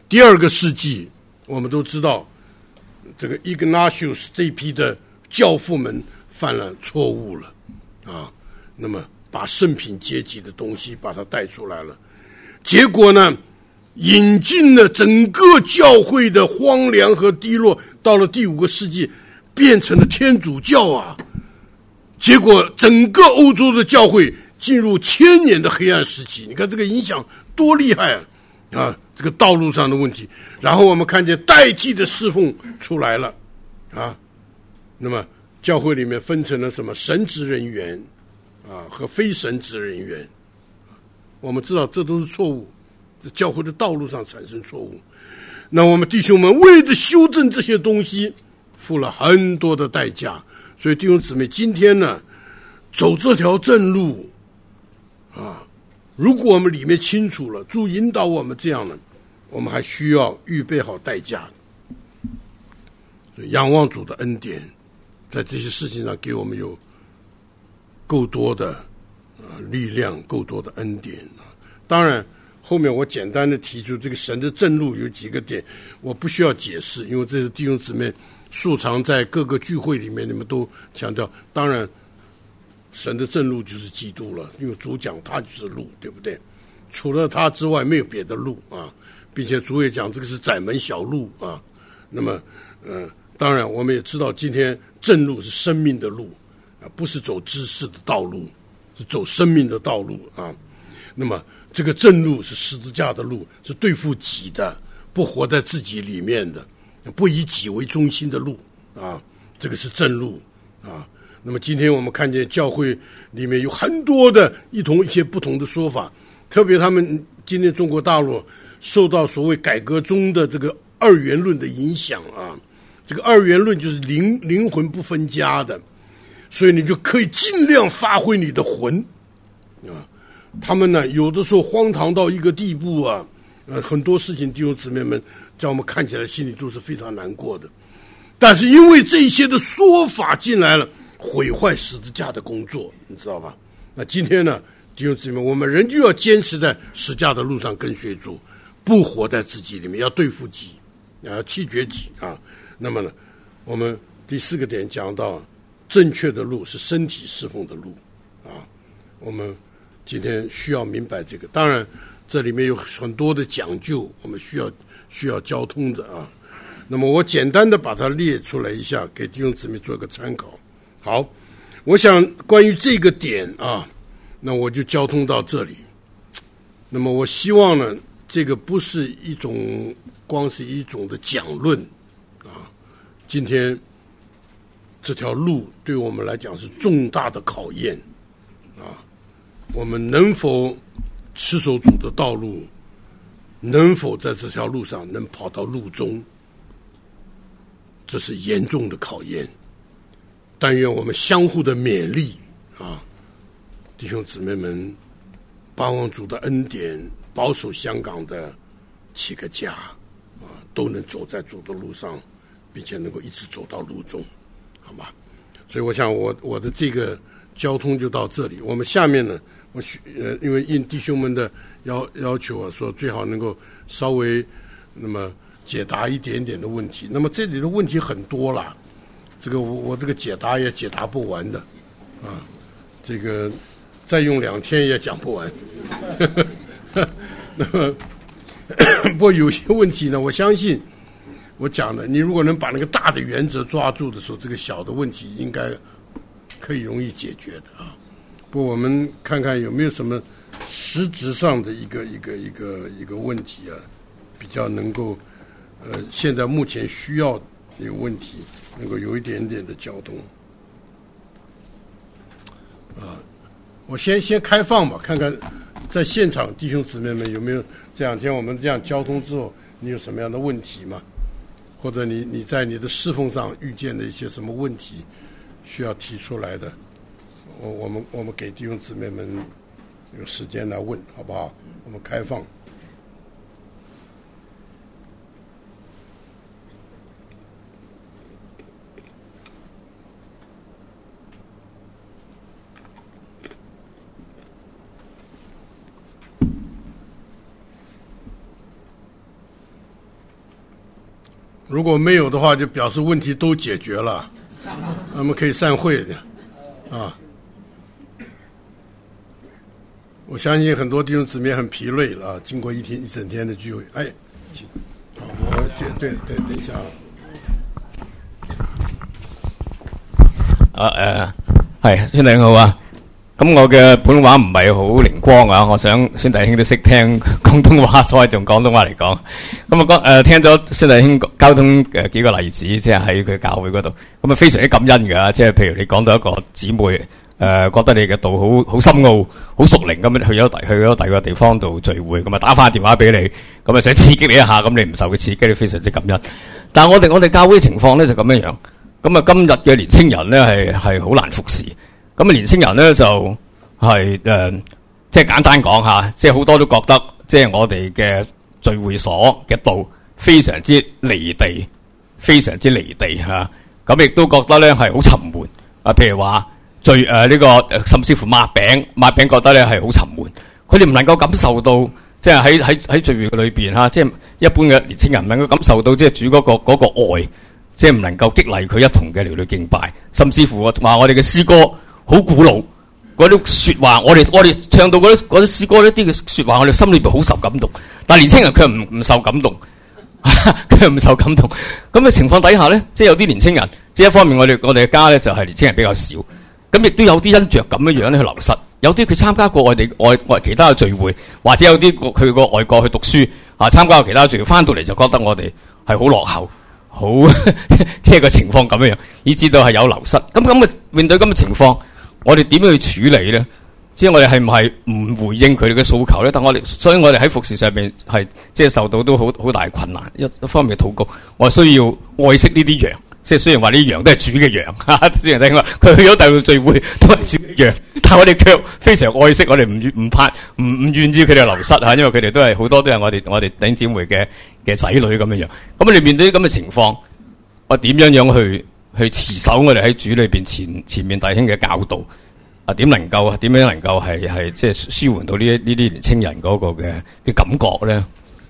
第二个世纪，我们都知道，这个 Ignatius 这批的教父们犯了错误了啊，那么把圣品阶级的东西把它带出来了，结果呢，引进了整个教会的荒凉和低落，到了第五个世纪，变成了天主教啊！结果整个欧洲的教会进入千年的黑暗时期，你看这个影响多厉害啊！啊，这个道路上的问题，然后我们看见代替的侍奉出来了啊，那么教会里面分成了什么神职人员啊和非神职人员，我们知道这都是错误，在教会的道路上产生错误。那我们弟兄们为了修正这些东西，付了很多的代价。所以弟兄姊妹，今天呢，走这条正路啊，如果我们里面清楚了，主引导我们这样呢，我们还需要预备好代价。所以仰望主的恩典，在这些事情上给我们有够多的啊力量，够多的恩典啊。当然，后面我简单的提出这个神的正路有几个点，我不需要解释，因为这是弟兄姊妹素常在各个聚会里面，你们都强调。当然，神的正路就是基督了，因为主讲他就是路，对不对？除了他之外，没有别的路啊，并且主也讲这个是窄门小路啊。那么，呃，当然我们也知道，今天正路是生命的路啊，不是走知识的道路，是走生命的道路啊。那么，这个正路是十字架的路，是对付己的，不活在自己里面的。不以己为中心的路啊，这个是正路啊。那么今天我们看见教会里面有很多的一同一些不同的说法，特别他们今天中国大陆受到所谓改革中的这个二元论的影响啊，这个二元论就是灵灵魂不分家的，所以你就可以尽量发挥你的魂啊。他们呢，有的时候荒唐到一个地步啊。呃，很多事情弟兄姊妹们在我们看起来心里都是非常难过的，但是因为这些的说法进来了，毁坏十字架的工作，你知道吧？那今天呢，弟兄姊妹，我们人就要坚持在十字架的路上跟随主，不活在自己里面，要对付己，要弃绝己啊。那么呢，我们第四个点讲到，正确的路是身体侍奉的路啊。我们今天需要明白这个，当然。这里面有很多的讲究，我们需要需要交通的啊。那么我简单的把它列出来一下，给弟兄姊妹做个参考。好，我想关于这个点啊，那我就交通到这里。那么我希望呢，这个不是一种光是一种的讲论啊。今天这条路对我们来讲是重大的考验啊，我们能否持守主的道路，能否在这条路上能跑到路中，这是严重的考验。但愿我们相互的勉励啊，弟兄姊妹们，盼望主的恩典保守香港的七个家啊，都能走在主的路上，并且能够一直走到路中，好吗？所以我想我我的这个交通就到这里。我们下面呢，我呃，因为应弟兄们的要要求啊，说最好能够稍微那么解答一点点的问题。那么这里的问题很多啦，这个我我这个解答也解答不完的啊，这个再用两天也讲不完。那么不过有些问题呢，我相信我讲的，你如果能把那个大的原则抓住的时候，这个小的问题应该可以容易解决的啊。不过我们看看有没有什么实质上的一个一个一个一个问题啊，比较能够呃，现在目前需要一个问题能够有一点点的交通啊。我先先开放吧，看看在现场弟兄姊妹们有没有这两天我们这样交通之后，你有什么样的问题吗？或者你你在你的侍奉上遇见的一些什么问题需要提出来的？我我们我们给弟兄姊妹们有时间来问，好不好？我们开放。 如果没有的话，就表示问题都解决了，我们可以散会的啊。我相信很多弟兄姊妹很疲累了啊，经过一天一整天的聚会。哎，请，好，我对对对，等一下啊。啊誒，係孫弟兄好啊。咁我嘅普通話唔係好靈光啊，我想孫弟兄都識聽廣東話，所以用廣東話嚟講。咁啊講誒，聽咗孫弟兄交通誒幾個例子，即係喺佢教會嗰度，咁啊非常之感恩㗎。即係譬如你講到一個姊妹誒、呃，覺得你嘅道好好深奧、好熟靈咁樣去咗第去咗第二個地方度聚會，咁啊打翻電話俾你，咁啊想刺激你一下，咁你唔受佢刺激，你非常之感恩。但係我哋我哋教會嘅情況咧就咁樣樣。咁啊，今日嘅年青人咧係係好難服侍。咁啊，年青人咧就係、是、誒、呃，即係簡單講下，即係好多都覺得，即係我哋嘅聚會所嘅道非常之離地，非常之離地嚇。咁、啊、亦都覺得咧係好沉悶。啊，譬如話聚誒呢、呃這個誒，甚至乎抹餅，抹餅覺得咧係好沉悶。佢哋唔能夠感受到，即係喺喺喺聚會裏邊嚇，即係一般嘅年青人唔能夠感受到，即係主嗰、那個嗰、那個愛。即係唔能夠激勵佢一同嘅嚟到敬拜，甚至乎話我哋嘅詩歌好古老，嗰啲說話，我哋我哋唱到嗰啲嗰啲詩歌一啲嘅說話，我哋心裏邊好受感動。但係年青人佢唔唔受感動，佢唔受感動。咁嘅情況底下咧，即係有啲年青人，即係一方面我哋我哋嘅家咧就係年青人比較少，咁亦都有啲因着咁樣樣咧去流失。有啲佢參加過我哋外外其他嘅聚會，或者有啲佢過外國去讀書啊，參加過其他聚會，翻到嚟就覺得我哋係好落後。好，即係個情況咁樣樣，以至到係有流失。咁咁嘅面對咁嘅情況，我哋點樣去處理咧？即係我哋係唔係唔回應佢哋嘅訴求咧？但我哋，所以我哋喺服侍上邊係即係受到都好好大困難。一一方面嘅禱告，我係需要愛惜呢啲羊。即係雖然話呢啲羊都係主嘅羊，雖然聽話佢去咗第二度聚會都係主嘅羊，但係我哋卻非常愛惜，我哋唔唔怕唔唔願意佢哋流失嚇，因為佢哋都係好多都係我哋我哋弟兄姊妹嘅嘅仔女咁樣樣。咁我哋面對啲咁嘅情況，我點樣樣去去持守我哋喺主裏邊前前面弟兄嘅教導啊？點能夠點樣能夠係係即係舒緩到呢呢啲年青人嗰個嘅嘅感覺咧？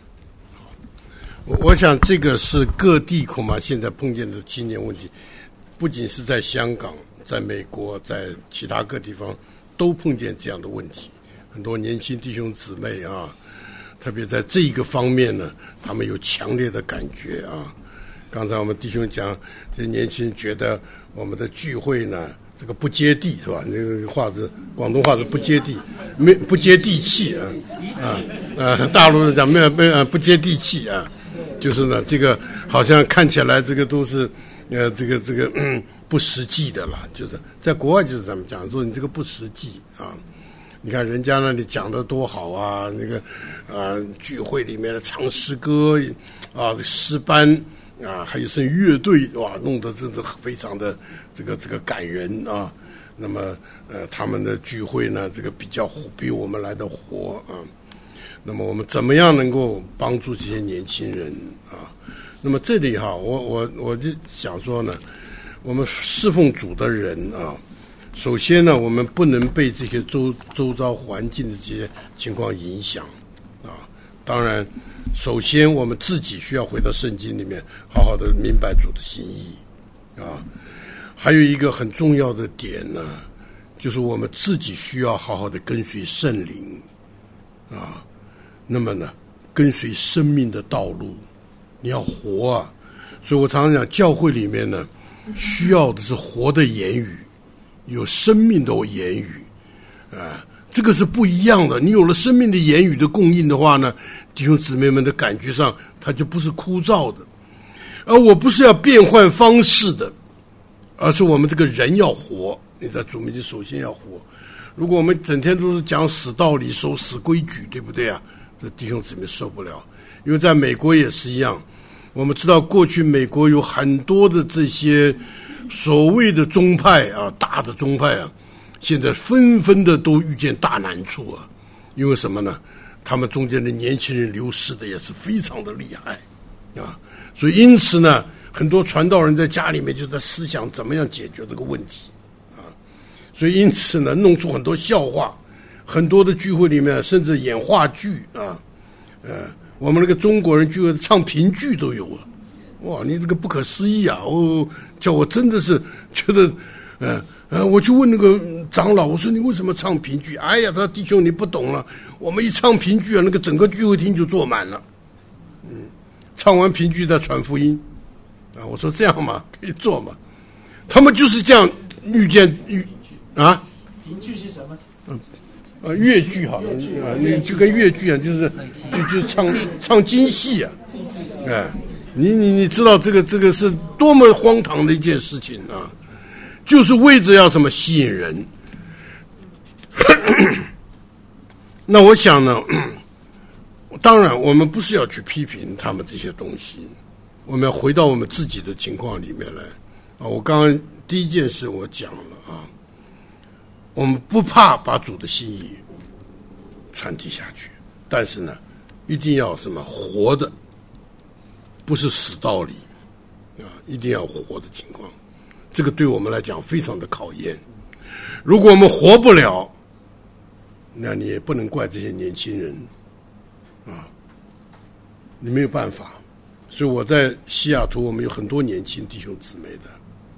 我想這個是各地恐怕現在碰見的青年問題，不僅是在香港，在美國，在其他各地方都碰見這樣的問題。很多年輕弟兄姊妹啊，特別在這一個方面呢，他們有強烈的感覺啊。剛才我們弟兄講，這年輕人覺得我們的聚會呢，這個不接地，是吧？那個話是廣東話是不接地，沒不接地氣啊啊啊！大陸人講沒有沒有不接地氣啊。就是呢，這個好像看起來這個都是，呃，這個這個嗯不實際的了。就是在國外就是這麼講，說你這個不實際啊。你看人家那裡講得多好啊，那個啊聚會裡面的唱詩歌啊，詩班啊，還有聲樂隊哇，弄得真的非常的這個這個感人啊。那麼呃他們的聚會呢，這個比較比我們來的活啊。那麼我們怎麼樣能夠幫助這些年輕人啊？那麼這裡哈，我我我就想說呢，我們侍奉主的人啊，首先呢，我們不能被這些周周遭環境的這些情況影響啊。當然，首先我們自己需要回到聖經裡面，好好的明白主的心意啊。還有一個很重要的點呢，就是我們自己需要好好的跟隨聖靈啊。那麼呢，跟隨生命的道路，你要活啊！所以我常常講，教會裡面呢，需要的是活的言語，有生命的言語，啊，這個是不一樣的。你有了生命的言語的供應的話呢，弟兄姊妹們的感覺上，它就不是枯燥的。而我不是要變換方式的，而是我們這個人要活。你在主面前首先要活。如果我們整天都是講死道理、守死規矩，對不對啊？這弟兄姊妹受不了。因為在美國也是一樣，我們知道過去美國有很多的這些所謂的宗派啊，大的宗派啊，現在紛紛的都遇見大難處啊。因為什麼呢？他們中間的年輕人流失的也是非常的厲害啊。所以因此呢，很多傳道人在家裡面就在思想怎麼樣解決這個問題啊。所以因此呢，弄出很多笑話。很多的聚會裡面甚至演話劇啊，呃，我們那個中國人聚會唱評劇都有啊， 哇，你这个不可思议啊！哦，叫我真的是觉得，呃呃，我去问那个长老，我说你为什么唱评剧？哎呀，他说弟兄你不懂了，我们一唱评剧啊，那个整个聚会厅就坐满了。嗯，唱完评剧再传福音，啊，我说这样嘛，可以做嘛。他们就是这样遇见遇啊。 评剧是什么？ 嗯，呃，越剧好了啊，那就跟越剧啊，就是就就唱唱京戏啊，哎，你你你知道这个这个是多么荒唐的一件事情啊！就是为着要什么吸引人。那我想呢，当然我们不是要去批评他们这些东西，我们要回到我们自己的情况里面来啊。我刚刚第一件事我讲了啊。我们不怕把主的心意传递下去，但是呢，一定要什么活的，不是死道理啊，一定要活的情况。这个对我们来讲非常的考验。如果我们活不了，那你也不能怪这些年轻人啊，你没有办法。所以我在西雅图，我们有很多年轻弟兄姊妹的。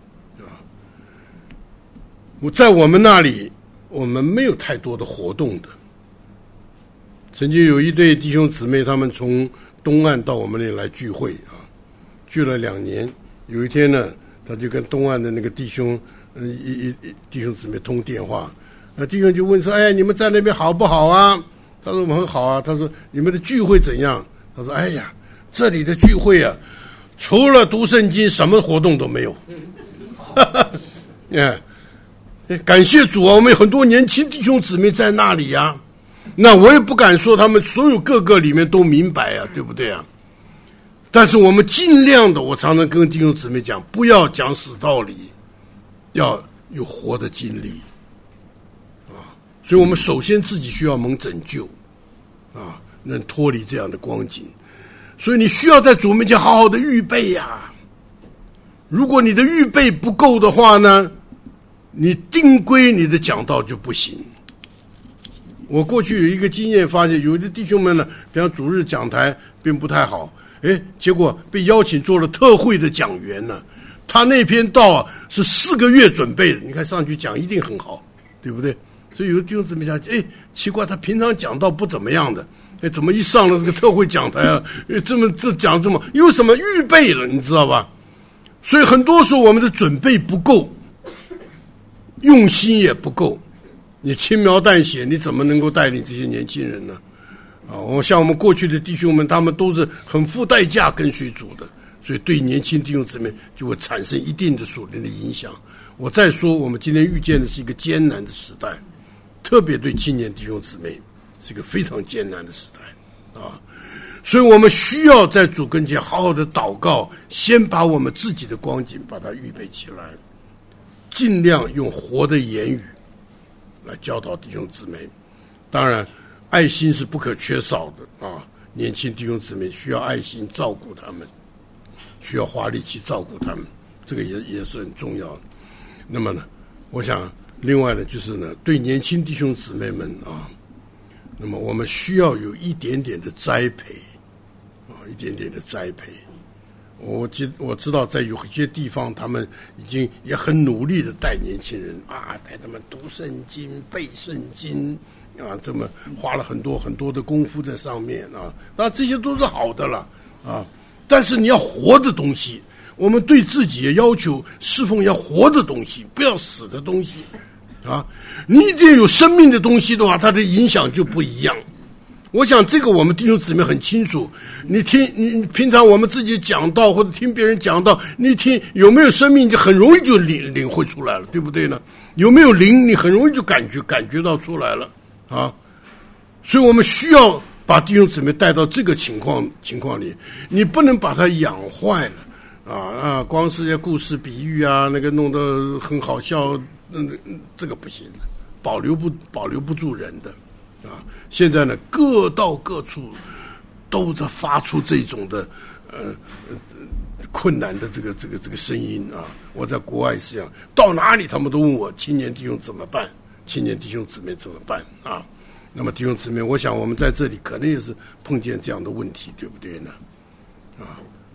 我在我们那里，我们没有太多的活动的。曾经有一对弟兄姊妹，他们从东岸到我们那里来聚会啊，聚了两年。有一天呢，他就跟东岸的那个弟兄，嗯，一一弟兄姊妹通电话，那弟兄就问说：“哎，你们在那边好不好啊？”他说：“我们很好啊。”他说：“你们的聚会怎样？”他说：“哎呀，这里的聚会啊，除了读圣经，什么活动都没有。”哈哈，哎。感谢主啊，我们有很多年轻弟兄姊妹在那里呀、啊。那我也不敢说他们所有各个里面都明白啊，对不对啊？但是我们尽量的，我常常跟弟兄姊妹讲，不要讲死道理，要有活的经历啊。所以我们首先自己需要蒙拯救啊，能脱离这样的光景。所以你需要在主面前好好的预备呀、啊。如果你的预备不够的话呢，你定规你的讲道就不行。我过去有一个经验，发现有的弟兄们呢，比方主日讲台并不太好，哎，结果被邀请做了特会的讲员呢。他那篇道啊是四个月准备的，你看上去讲一定很好，对不对？所以有的弟兄姊妹讲，哎，奇怪，他平常讲道不怎么样的，哎，怎么一上了这个特会讲台啊，这么这讲这么，因为什么预备了，你知道吧？所以很多时候我们的准备不够。用心也不够，你轻描淡写，你怎么能够带领这些年轻人呢？啊，我像我们过去的弟兄们，他们都是很付代价跟随主的，所以对年轻弟兄姊妹就会产生一定的属灵的影响。我再说，我们今天遇见的是一个艰难的时代，特别对青年弟兄姊妹是一个非常艰难的时代啊，所以我们需要在主跟前好好的祷告，先把我们自己的光景把它预备起来。尽量用活的言语来教导弟兄姊妹，当然爱心是不可缺少的啊！年轻弟兄姊妹需要爱心照顾他们，需要花力气照顾他们，这个也也是很重要的。那么呢，我想另外呢，就是呢，对年轻弟兄姊妹们啊，那么我们需要有一点点的栽培啊，一点点的栽培。我知我知道，在有些地方，他们已经也很努力的带年轻人啊，带他们读圣经、背圣经啊，这么花了很多很多的功夫在上面啊。那这些都是好的了啊，但是你要活的东西，我们对自己也要求侍奉要活的东西，不要死的东西啊。你一定有生命的东西的话，它的影响就不一样。我想这个我们弟兄姊妹很清楚。你听，你平常我们自己讲道或者听别人讲道，你听有没有生命，就很容易就领领会出来了，对不对呢？有没有灵，你很容易就感觉感觉到出来了啊。所以我们需要把弟兄姊妹带到这个情况情况里，你不能把它养坏了啊啊！光是些故事比喻啊，那个弄得很好笑，嗯，这个不行的，保留不保留不住人的。啊，现在呢，各到各处都在发出这种的呃困难的这个这个这个声音啊。我在国外是这样，到哪里他们都问我青年弟兄怎么办，青年弟兄姊妹怎么办啊？那么弟兄姊妹，我想我们在这里可能也是碰见这样的问题，对不对呢？啊，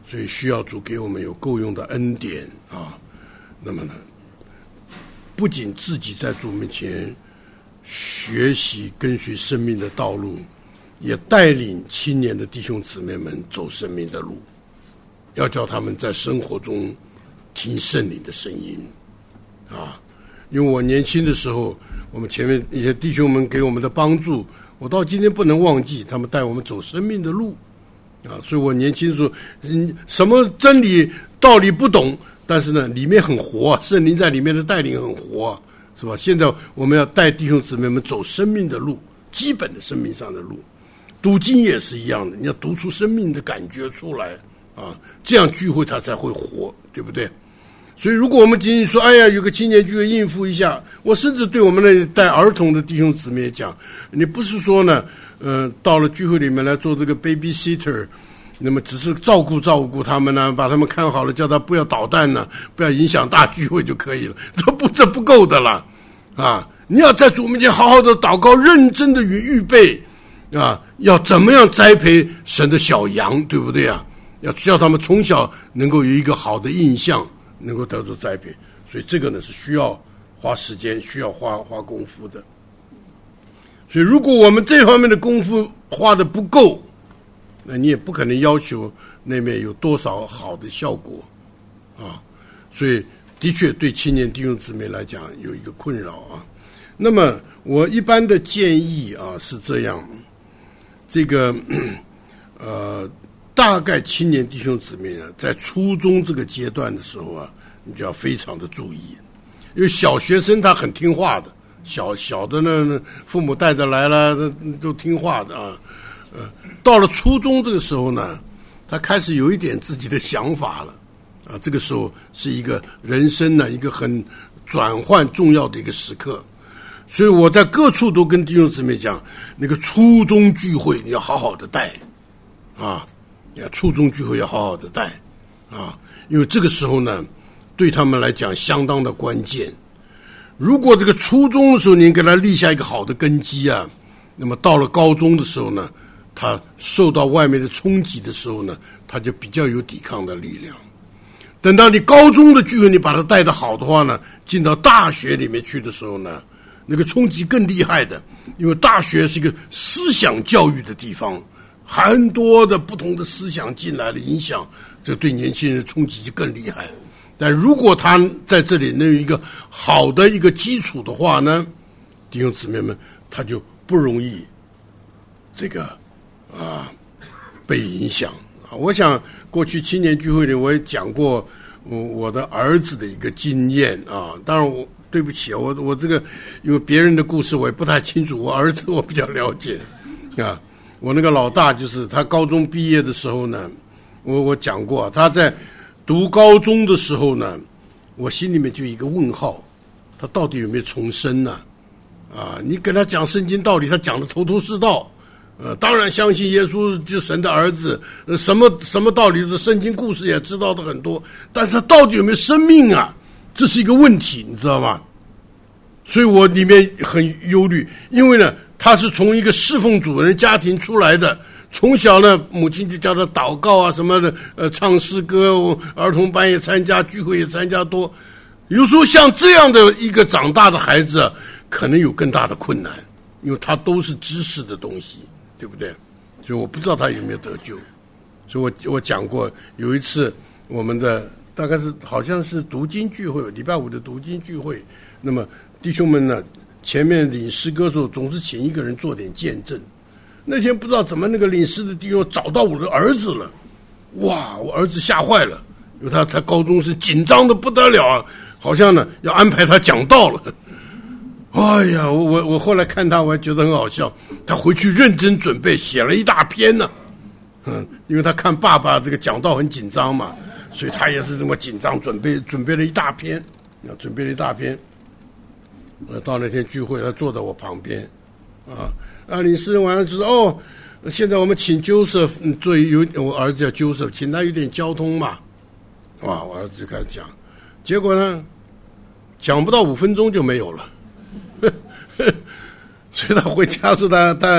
所以需要主给我们有够用的恩典啊。那么呢，不仅自己在主面前学习跟随生命的道路，也带领青年的弟兄姊妹们走生命的路，要叫他们在生活中听圣灵的声音啊。因为我年轻的时候，我们前面一些弟兄们给我们的帮助，我到今天不能忘记，他们带我们走生命的路啊。所以我年轻的时候，嗯，什么真理道理不懂，但是呢，里面很活啊，圣灵在里面的带领很活啊，是吧？现在我们要带弟兄姊妹们走生命的路，基本的生命上的路。读经也是一样的，你要读出生命的感觉出来啊，这样聚会它才会活，对不对？所以如果我们仅仅说，哎呀，有个青年聚会应付一下，我甚至对我们那带儿童的弟兄姊妹讲，你不是说呢，呃，到了聚会里面来做这个 babysitter， 那么只是照顾照顾他们呢，把他们看好了，叫他不要捣蛋呢，不要影响大聚会就可以了，这不这不够的了啊！你要在主面前好好的祷告，认真的预预备啊，要怎么样栽培神的小羊，对不对啊？要叫他们从小能够有一个好的印象，能够得到栽培，所以这个呢是需要花时间，需要花花功夫的。所以如果我们这方面的功夫花的不够，那你也不可能要求那边有多少好的效果啊。所以的确对青年弟兄姊妹来讲有一个困扰啊。那么我一般的建议啊是这样，这个呃。大概青年弟兄姊妹啊，在初中这个阶段的时候啊，你就要非常的注意，因为小学生他很听话的，小小的呢，父母带着来了，都听话的啊。呃，到了初中这个时候呢，他开始有一点自己的想法了啊。这个时候是一个人生呢一个很转换重要的一个时刻，所以我在各处都跟弟兄姊妹讲，那个初中聚会你要好好的带啊。初中聚会要好好的带啊，因为这个时候呢对他们来讲相当的关键。如果这个初中的时候你给他立下一个好的根基啊，那么到了高中的时候呢，他受到外面的冲击的时候呢，他就比较有抵抗的力量。等到你高中的聚会你把它带得好的话呢，进到大学里面去的时候呢，那个冲击更厉害的，因为大学是一个思想教育的地方，很多的不同的思想进来的影响，这对年轻人的冲击就更厉害。但如果他在这里能有一个好的一个基础的话呢，弟兄姊妹们，他就不容易这个啊被影响啊。我想过去青年聚会里我也讲过我我的儿子的一个经验啊。当然我对不起我我这个因为别人的故事我也不太清楚，我儿子我比较了解啊。我那个老大就是他高中毕业的时候呢，我我讲过，他在读高中的时候呢，我心里面就一个问号，他到底有没有重生呢？啊，你跟他讲圣经道理，他讲的头头是道，呃，当然相信耶稣就神的儿子，呃，什么什么道理的圣经故事也知道的很多，但是他到底有没有生命啊？这是一个问题，你知道吗？所以我里面很忧虑，因为呢他是从一个侍奉主人家庭出来的，从小呢母亲就叫他祷告啊什么的，呃唱诗歌，儿童班也参加，聚会也参加多。有时候像这样的一个长大的孩子啊，可能有更大的困难，因为他都是知识的东西，对不对？所以我不知道他有没有得救。所以我我讲过有一次我们的大概是好像是读经聚会，礼拜五的读经聚会，那么弟兄们呢前面领诗歌的时候总是请一个人做点见证。那天不知道怎么那个领诗的弟兄找到我的儿子了，哇，我儿子吓坏了，因为他才高中生，紧张的不得了啊，好像呢要安排他讲道了。哎呀，我我我后来看他我还觉得很好笑，他回去认真准备写了一大篇呢。嗯，因为他看爸爸这个讲道很紧张嘛，所以他也是这么紧张，准备准备了一大篇，准备了一大篇。呃，到那天聚会，他坐在我旁边，啊，啊，领诗完了就说，哦，现在我们请 Joseph 做、嗯、有我儿子叫 Joseph， 请他有点交通嘛，哇，我儿子就开始讲，结果呢，讲不到五分钟就没有了，所以他回家说他他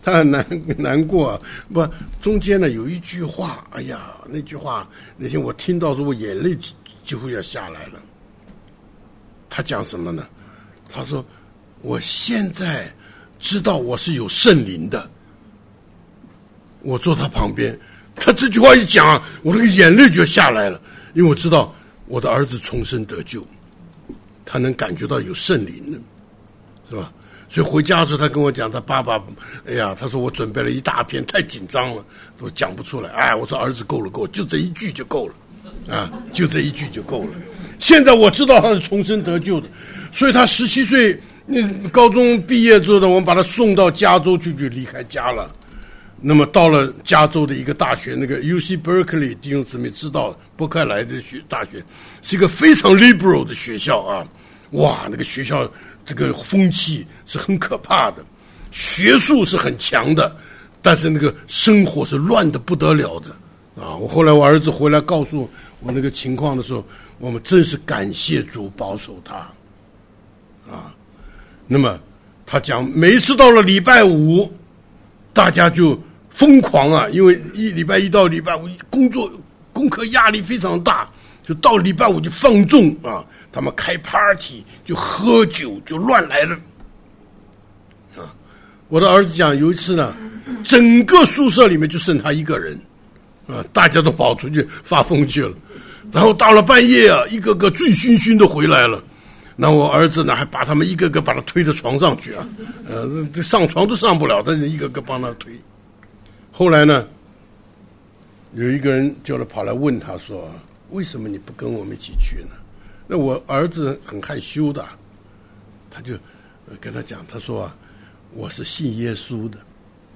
他很难难过啊。不，中间呢有一句话，哎呀，那句话那天我听到时候，我眼泪几乎要下来了。他讲什么呢？他说：“我现在知道我是有圣灵的。”我坐他旁边，他这句话一讲，我那个眼泪就下来了，因为我知道我的儿子重生得救，他能感觉到有圣灵了，是吧？所以回家的时候，他跟我讲，他爸爸，哎呀，他说我准备了一大篇，太紧张了，都讲不出来。哎，我说儿子够了，够了，就这一句就够了，啊，就这一句就够了。现在我知道他是重生得救的，所以他十七岁，那高中毕业之后呢，我们把他送到加州去，就离开家了。那么到了加州的一个大学，那个 U C Berkeley 弟兄姊妹知道，伯克莱的学大学是一个非常 liberal 的学校啊，哇，那个学校这个风气是很可怕的，学术是很强的，但是那个生活是乱得不得了的啊！我后来我儿子回来告诉我那个情况的时候，我们真是感谢主保守他啊。那么他讲，每一次到了礼拜五，大家就疯狂啊，因为一礼拜一到礼拜五工作功课压力非常大，就到礼拜五就放纵啊，他们开 party 就喝酒就乱来了啊。我的儿子讲，有一次呢，整个宿舍里面就剩他一个人啊，大家都跑出去发疯去了，然后到了半夜啊，一个个醉醺醺的回来了。那我儿子呢，还把他们一个个把他推到床上去啊，呃，这上床都上不了，但是一个个帮他推。后来呢，有一个人就来跑来问他说：“为什么你不跟我们一起去呢？”那我儿子很害羞的，他就跟他讲，他说：“啊，我是信耶稣的。”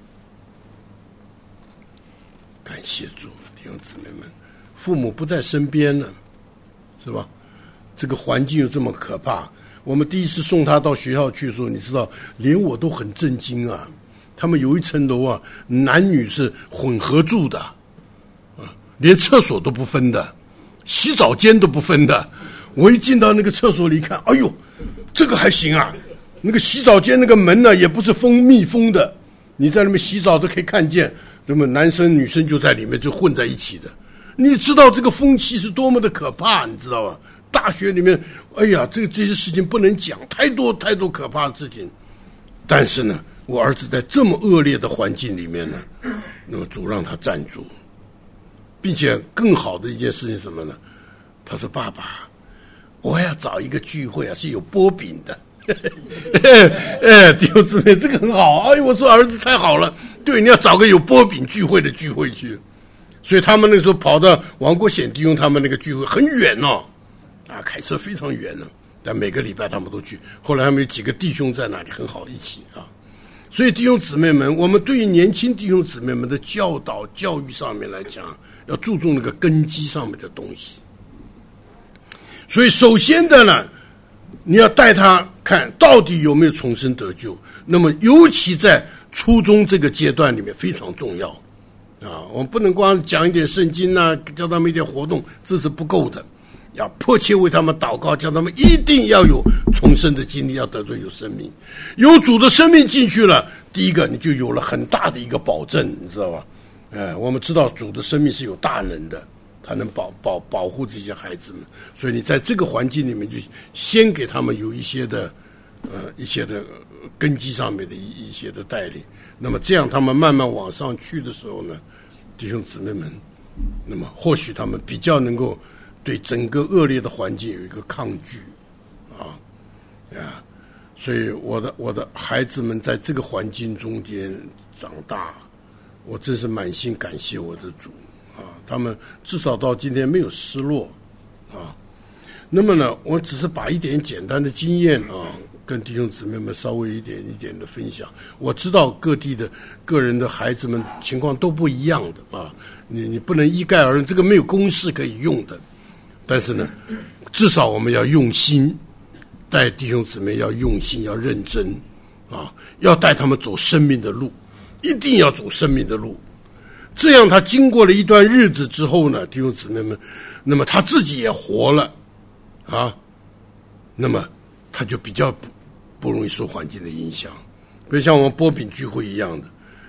感谢主，弟兄姊妹们，父母不在身边呢，是吧？这个环境又这么可怕，我们第一次送他到学校去的时候，你知道，连我都很震惊啊。他们有一层楼啊，男女是混合住的，啊，连厕所都不分的，洗澡间都不分的。我一进到那个厕所里看，哎呦，这个还行啊。那个洗澡间那个门呢，也不是封密封的，你在那边洗澡都可以看见，那么男生女生就在里面就混在一起的。你知道这个风气是多么的可怕，你知道吧？大学里面，哎呀，这个这些事情不能讲，太多太多可怕的事情。但是呢，我儿子在这么恶劣的环境里面呢，那么主让他站住，并且更好的一件事情是什么呢？他说：“爸爸，我要找一个聚会啊，是有波饼的。”哎，弟兄姊妹，这个很好。哎，我说儿子太好了，对，你要找个有波饼聚会的聚会去。所以他们那时候跑到王国显弟兄他们那个聚会很远哦。啊，开车非常远了，但每个礼拜他们都去。后来他们有几个弟兄在那里很好一起啊。所以弟兄姊妹们，我们对于年轻弟兄姊妹们的教导教育上面来讲，要注重那个根基上面的东西。所以首先的呢，你要带他看到底有没有重生得救。那么尤其在初中这个阶段里面非常重要啊。我们不能光讲一点圣经啊，教他们一点活动，这是不够的。要迫切为他们祷告，叫他们一定要有重生的经历，要得罪有生命，有主的生命进去了。第一个，你就有了很大的一个保证，你知道吧？哎，我们知道主的生命是有大能的，他能保保保护这些孩子们。所以你在这个环境里面，就先给他们有一些的呃一些的根基上面的一一些的带领。那么这样他们慢慢往上去的时候呢，弟兄姊妹们，那么或许他们比较能够对整个恶劣的环境有一个抗拒，啊，啊，所以我的我的孩子们在这个环境中间长大，我真是满心感谢我的主啊！他们至少到今天没有失落啊。那么呢，我只是把一点简单的经验啊，跟弟兄姊妹们稍微一点一点的分享。我知道各地的个人的孩子们情况都不一样的啊，你你不能一概而论，这个没有公式可以用的。但是呢，至少我们要用心带弟兄姊妹，要用心，要认真啊，要带他们走生命的路，一定要走生命的路。这样他经过了一段日子之后呢，弟兄姊妹们，那么他自己也活了啊，那么他就比较不不容易受环境的影响。比如像我们波饼聚会一样的，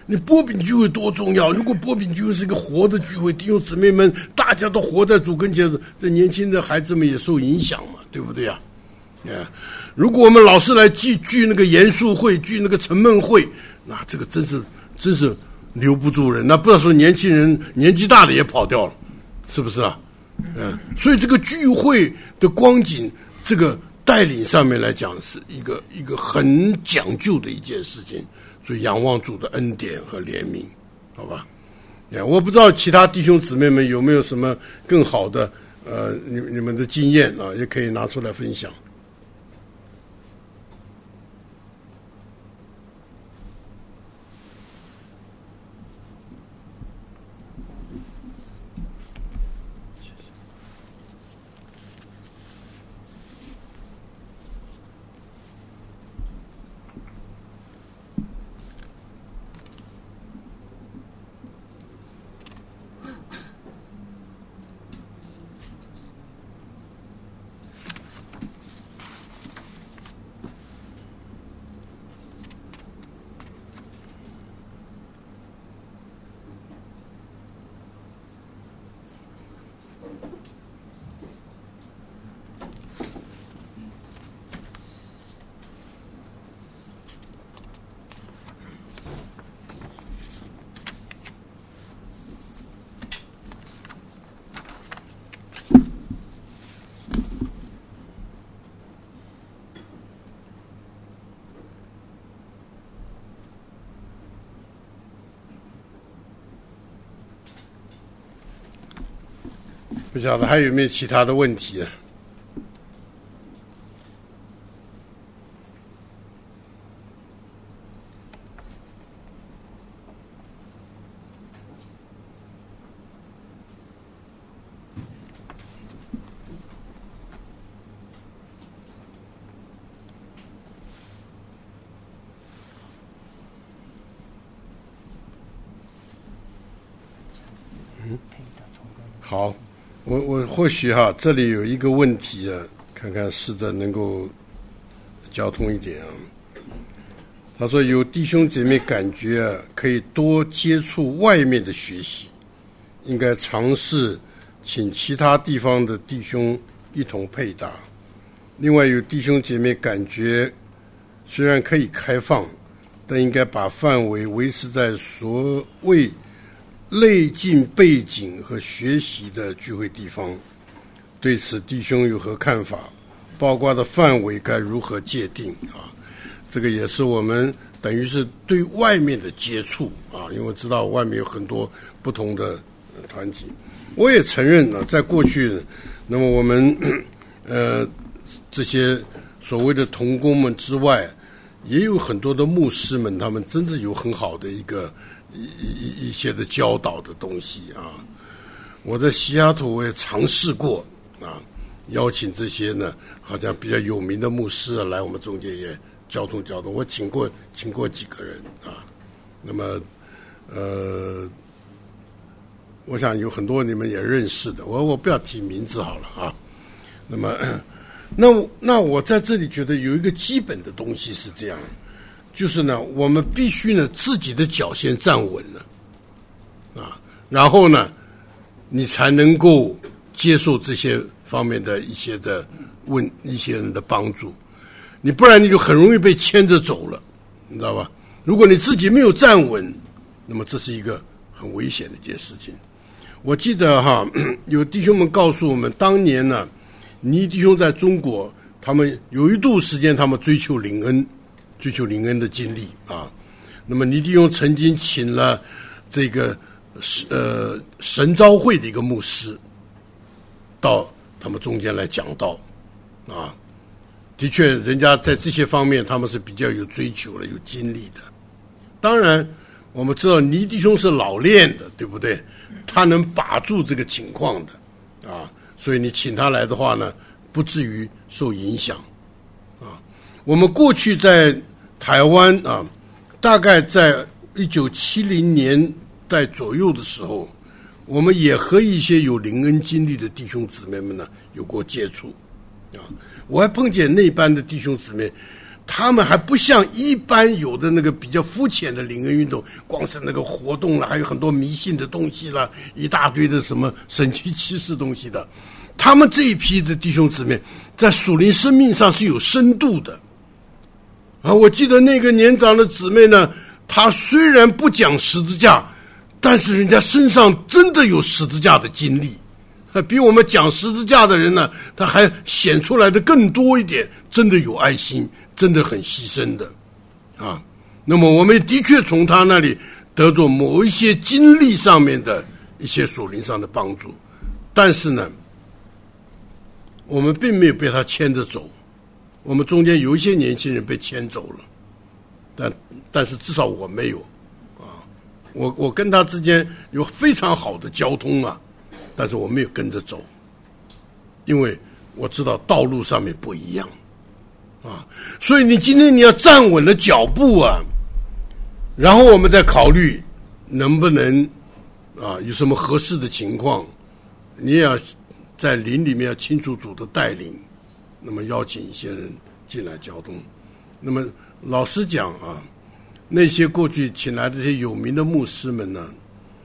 你波饼聚会多重要！如果波饼聚会是一个活的聚会，弟兄姊妹们大家都活在主跟前，这年轻的孩子们也受影响嘛，对不对呀、啊？啊，如果我们老是来聚聚那个严肃会，聚那个沉闷会，那这个真是真是留不住人。那不要说年轻人，年纪大的也跑掉了，是不是啊？嗯，所以这个聚会的光景，这个带领上面来讲，是一个一个很讲究的一件事情。所以仰望主的恩典和怜悯，好吧？我不知道其他弟兄姊妹们有没有什么更好的呃，你你们的经验啊，也可以拿出来分享。不晓得还有没有其他的问题啊？嗯，好。我我或许哈，这里有一个问题啊，看看试着能够交通一点啊。他说有弟兄姐妹感觉啊，可以多接触外面的学习，应该尝试请其他地方的弟兄一同配搭。另外有弟兄姐妹感觉虽然可以开放，但应该把范围维持在所谓类近背景和学习的聚会地方，对此弟兄有何看法？包括的范围该如何界定啊？这个也是我们等于是对外面的接触啊，因为知道外面有很多不同的团体。我也承认啊，在过去，那么我们呃这些所谓的同工们之外，也有很多的牧师们，他们真的有很好的一个。一一一些的教导的东西啊，我在西雅图我也尝试过啊，邀请这些呢好像比较有名的牧师啊来我们中间也交通交通，我请过请过几个人啊，那么呃，我想有很多你们也认识的，我我不要提名字好了啊，那么那那我在这里觉得有一个基本的东西是这样。就是呢，我们必须呢自己的脚先站稳了，啊，然后呢，你才能够接受这些方面的一些的问一些人的帮助，你不然你就很容易被牵着走了，你知道吧？如果你自己没有站稳，那么这是一个很危险的一件事情。我记得哈，有弟兄们告诉我们，当年呢，倪弟兄在中国，他们有一度时间他们追求灵恩。追求灵恩的经历啊，那么倪弟兄曾经请了这个呃神召会的一个牧师到他们中间来讲道啊，的确，人家在这些方面他们是比较有追求的、有经历的。当然，我们知道倪弟兄是老练的，对不对？他能把住这个情况的啊，所以你请他来的话呢，不至于受影响啊。我们过去在台湾啊，大概在一九七零年代左右的时候，我们也和一些有灵恩经历的弟兄姊妹们呢有过接触啊。我还碰见那班的弟兄姊妹， 他们还不像一般有的那个比较肤浅的灵恩运动，光是那个活动了，还有很多迷信的东西了，一大堆的什么神奇奇事东西的。他们这一批的弟兄姊妹在属灵生命上是有深度的啊！我记得那个年长的姊妹呢，她虽然不讲十字架，但是人家身上真的有十字架的经历，比我们讲十字架的人呢，他还显出来的更多一点，真的有爱心，真的很牺牲的啊。那么我们的确从他那里得着某一些经历上面的一些属灵上的帮助，但是呢，我们并没有被他牵着走，我们中间有一些年轻人被牵走了，但但是至少我没有啊，我我跟他之间有非常好的交通啊，但是我没有跟着走，因为我知道道路上面不一样啊，所以你今天你要站稳了脚步啊，然后我们再考虑能不能啊有什么合适的情况，你也要在灵里面要清楚主的带领，那么邀请一些人进来交通。那么老实讲啊，那些过去请来的这些有名的牧师们呢，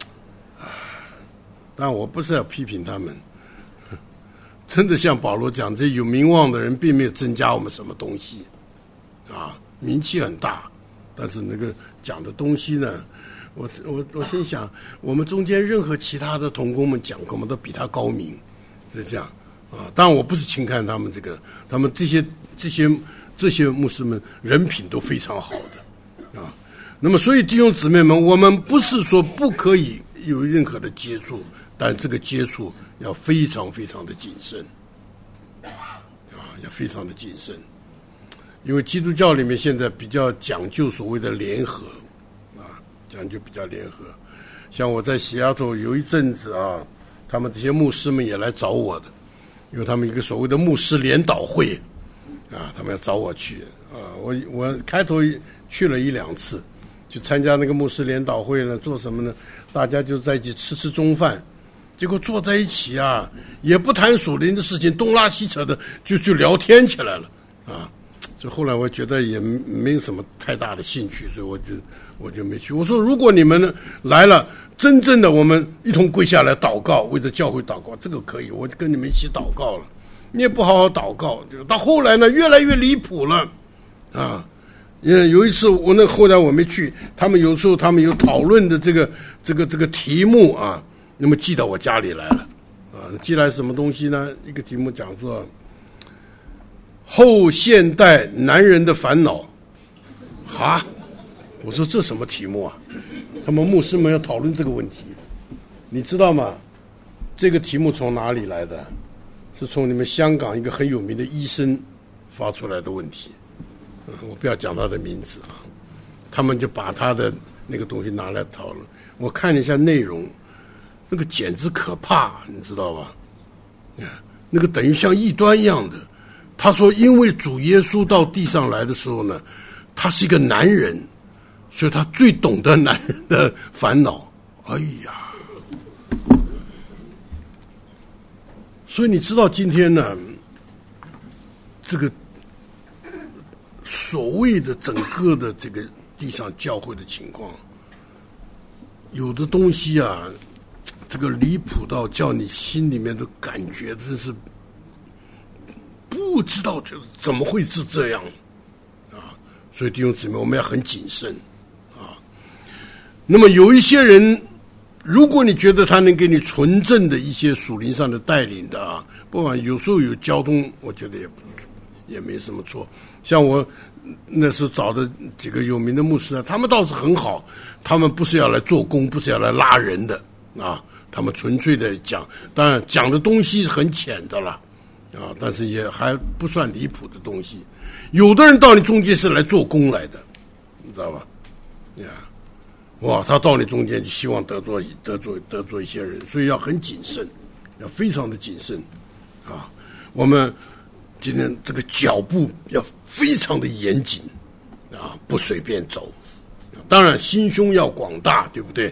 当然我不是要批评他们，真的像保罗讲，这有名望的人并没有增加我们什么东西啊，名气很大，但是那个讲的东西呢，我我我心想，我们中间任何其他的同工们讲，我们都比他高明，是这样啊。当然我不是轻看他们这个，他们这些这些这些牧师们人品都非常好的啊。那么所以弟兄姊妹们，我们不是说不可以有任何的接触，但这个接触要非常非常的谨慎啊，要非常的谨慎，因为基督教里面现在比较讲究所谓的联合啊，讲究比较联合。像我在西雅图有一阵子啊，他们这些牧师们也来找我的，因为他们一个所谓的牧师联导会啊，他们要找我去啊，我我开头去了一两次，去参加那个牧师联导会呢，做什么呢？大家就在一起吃吃中饭，结果坐在一起啊，也不谈属灵的事情，东拉西扯的，就就聊天起来了啊。所以后来我觉得也没有什么太大的兴趣，所以我就我就没去。我说，如果你们来了，真正的我们一同跪下来祷告，为着教会祷告，这个可以，我就跟你们一起祷告了。你也不好好祷告，就到后来呢，越来越离谱了啊。嗯，有一次我那后来我没去，他们有时候他们有讨论的这个这个这个题目啊，那么寄到我家里来了啊，寄来什么东西呢？一个题目讲说后现代男人的烦恼啊，我说这什么题目啊？他们牧师们要讨论这个问题，你知道吗？这个题目从哪里来的？是从你们香港一个很有名的医生发出来的问题。我不要讲他的名字啊，他们就把他的那个东西拿来讨论。我看了一下内容，那个简直可怕，你知道吧？那个等于像异端一样的。他说，因为主耶稣到地上来的时候呢，他是一个男人，所以他最懂得男人的烦恼。哎呀，所以你知道今天呢，这个所谓的整个的这个地上教会的情况，有的东西啊，这个离谱到叫你心里面的感觉真是不知道怎么会是这样啊！所以弟兄姊妹，我们要很谨慎啊。那么有一些人，如果你觉得他能给你纯正的一些属灵上的带领的啊，不管有时候有交通，我觉得也也没什么错。像我那时候找的几个有名的牧师啊，他们倒是很好，他们不是要来做工，不是要来拉人的啊，他们纯粹的讲，当然讲的东西是很浅的了啊，但是也还不算离谱的东西。有的人到你中间是来做工来的，你知道吧？呀，哇，他到你中间就希望得罪得罪得罪一些人，所以要很谨慎，要非常的谨慎啊。我们今天这个脚步要非常的严谨啊，不随便走。当然心胸要广大，对不对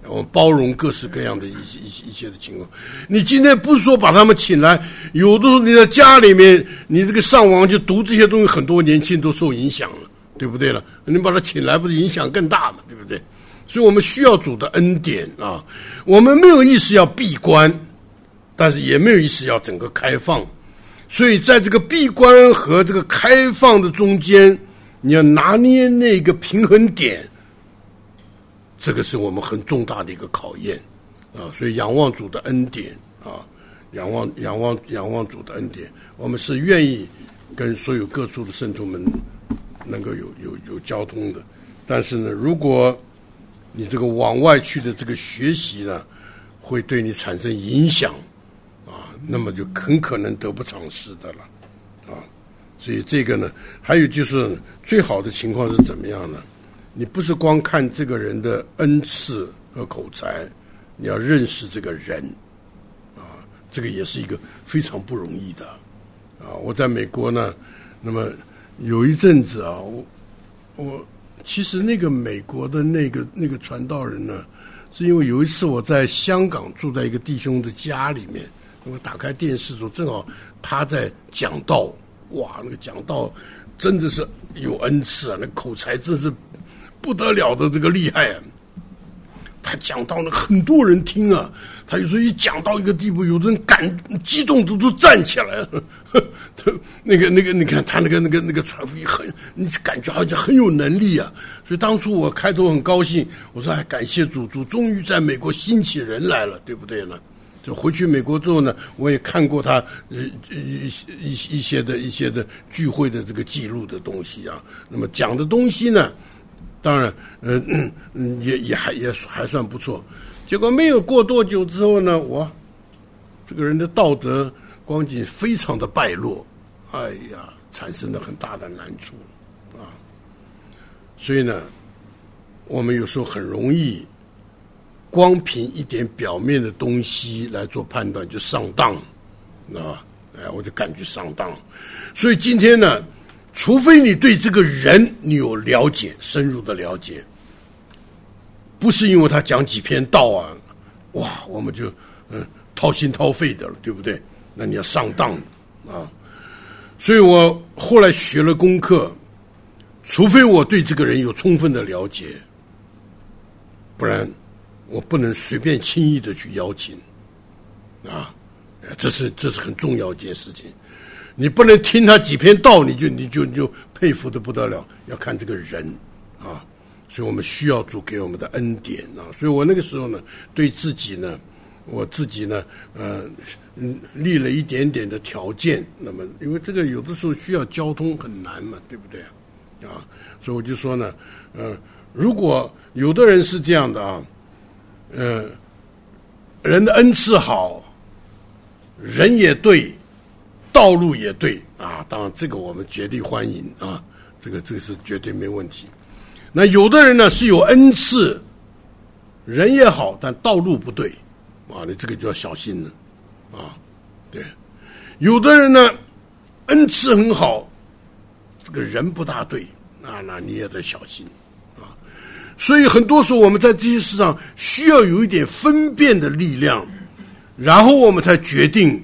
我们包容各式各样的一些一些一些的情况。你今天不是说把他们请来，有的时候你在家里面，你这个上网就读这些东西，很多年轻人都受影响了，对不对了？你把他请来，不是影响更大嘛，对不对？所以我们需要主的恩典啊！我们没有意思要闭关，但是也没有意思要整个开放。所以在这个闭关和这个开放的中间，你要拿捏那个平衡点，这个是我们很重大的一个考验啊！所以仰望主的恩典啊，仰望仰望仰望主的恩典，我们是愿意跟所有各处的圣徒们能够有有有交通的。但是呢，如果你这个往外去的这个学习呢，会对你产生影响啊，那么就很可能得不偿失的了啊。所以这个呢，还有就是最好的情况是怎么样呢？你不是光看这个人的恩赐和口才，你要认识这个人啊，这个也是一个非常不容易的啊。我在美国呢，那么有一阵子啊，我我。其实那个美国的那个那个传道人呢，是因为有一次我在香港住在一个弟兄的家里面，我打开电视的时候，正好他在讲道，哇，那个讲道真的是有恩赐啊，那口才真是不得了的这个厉害啊！他讲到呢，很多人听啊，他有时候一讲到一个地步，有的人感激动都都站起来了。他那个那个，你看他那个那个那个传福音很，你感觉好像很有能力啊。所以当初我开头很高兴，我说还感谢主，主终于在美国兴起人来了，对不对呢？就回去美国之后呢，我也看过他呃一一一些的一些的聚会的这个记录的东西啊。那么讲的东西呢，当然，呃，嗯，也也还也还算不错。结果没有过多久之后呢，我这个人的道德光景非常的败落，哎呀，产生了很大的难处啊。所以呢，我们有时候很容易光凭一点表面的东西来做判断就上当啊，哎，我就感觉上当。所以今天呢，除非你对这个人你有了解，深入的了解，不是因为他讲几篇道啊，哇，我们就嗯掏心掏肺的了，对不对？那你要上当啊！所以我后来学了功课，除非我对这个人有充分的了解，不然我不能随便轻易的去邀请啊！这是这是很重要一件事情。你不能听他几篇道，你就你就你就佩服的不得了，要看这个人啊！所以我们需要主给我们的恩典啊！所以我那个时候呢，对自己呢，我自己呢，呃，嗯，立了一点点的条件。那么，因为这个有的时候需要交通很难嘛，对不对啊？所以我就说呢，呃，如果有的人是这样的啊，呃，人的恩赐好，人也对。道路也对啊，当然这个我们绝对欢迎啊，这个这个是绝对没问题。那有的人呢是有恩赐，人也好，但道路不对啊，你这个就要小心了啊。对，有的人呢恩赐很好，这个人不大对啊，那你也得小心啊。所以很多时候我们在这些事上需要有一点分辨的力量，然后我们才决定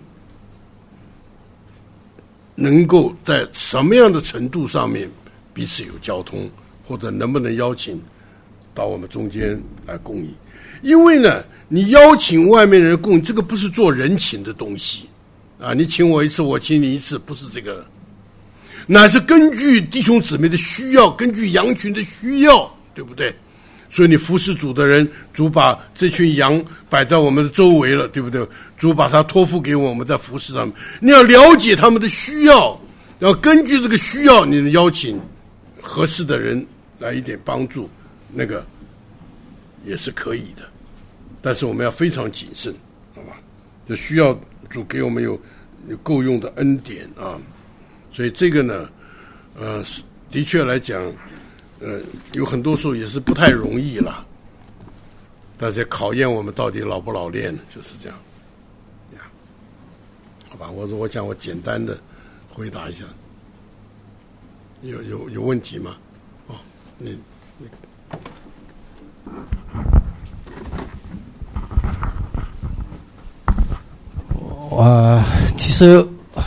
能够在什么样的程度上面彼此有交通，或者能不能邀请到我们中间来共议。因为呢，你邀请外面人共议，这个不是做人情的东西啊，你请我一次我请你一次，不是这个，乃是根据弟兄姊妹的需要，根据羊群的需要，对不对？所以你服侍主的人，主把这群羊摆在我们的周围了，对不对？主把它托付给我们，在服侍他们。你要了解他们的需要，要根据这个需要，你能邀请合适的人来一点帮助，那个也是可以的。但是我们要非常谨慎，好吧？这需要主给我们有有够用的恩典啊。所以这个呢，呃，的确来讲。呃，有很多时候也是不太容易了，但是考验我们到底老不老练，就是这样，呀，好吧，我我想我简单的回答一下，有有有问题吗？哦，你你。 呃，其实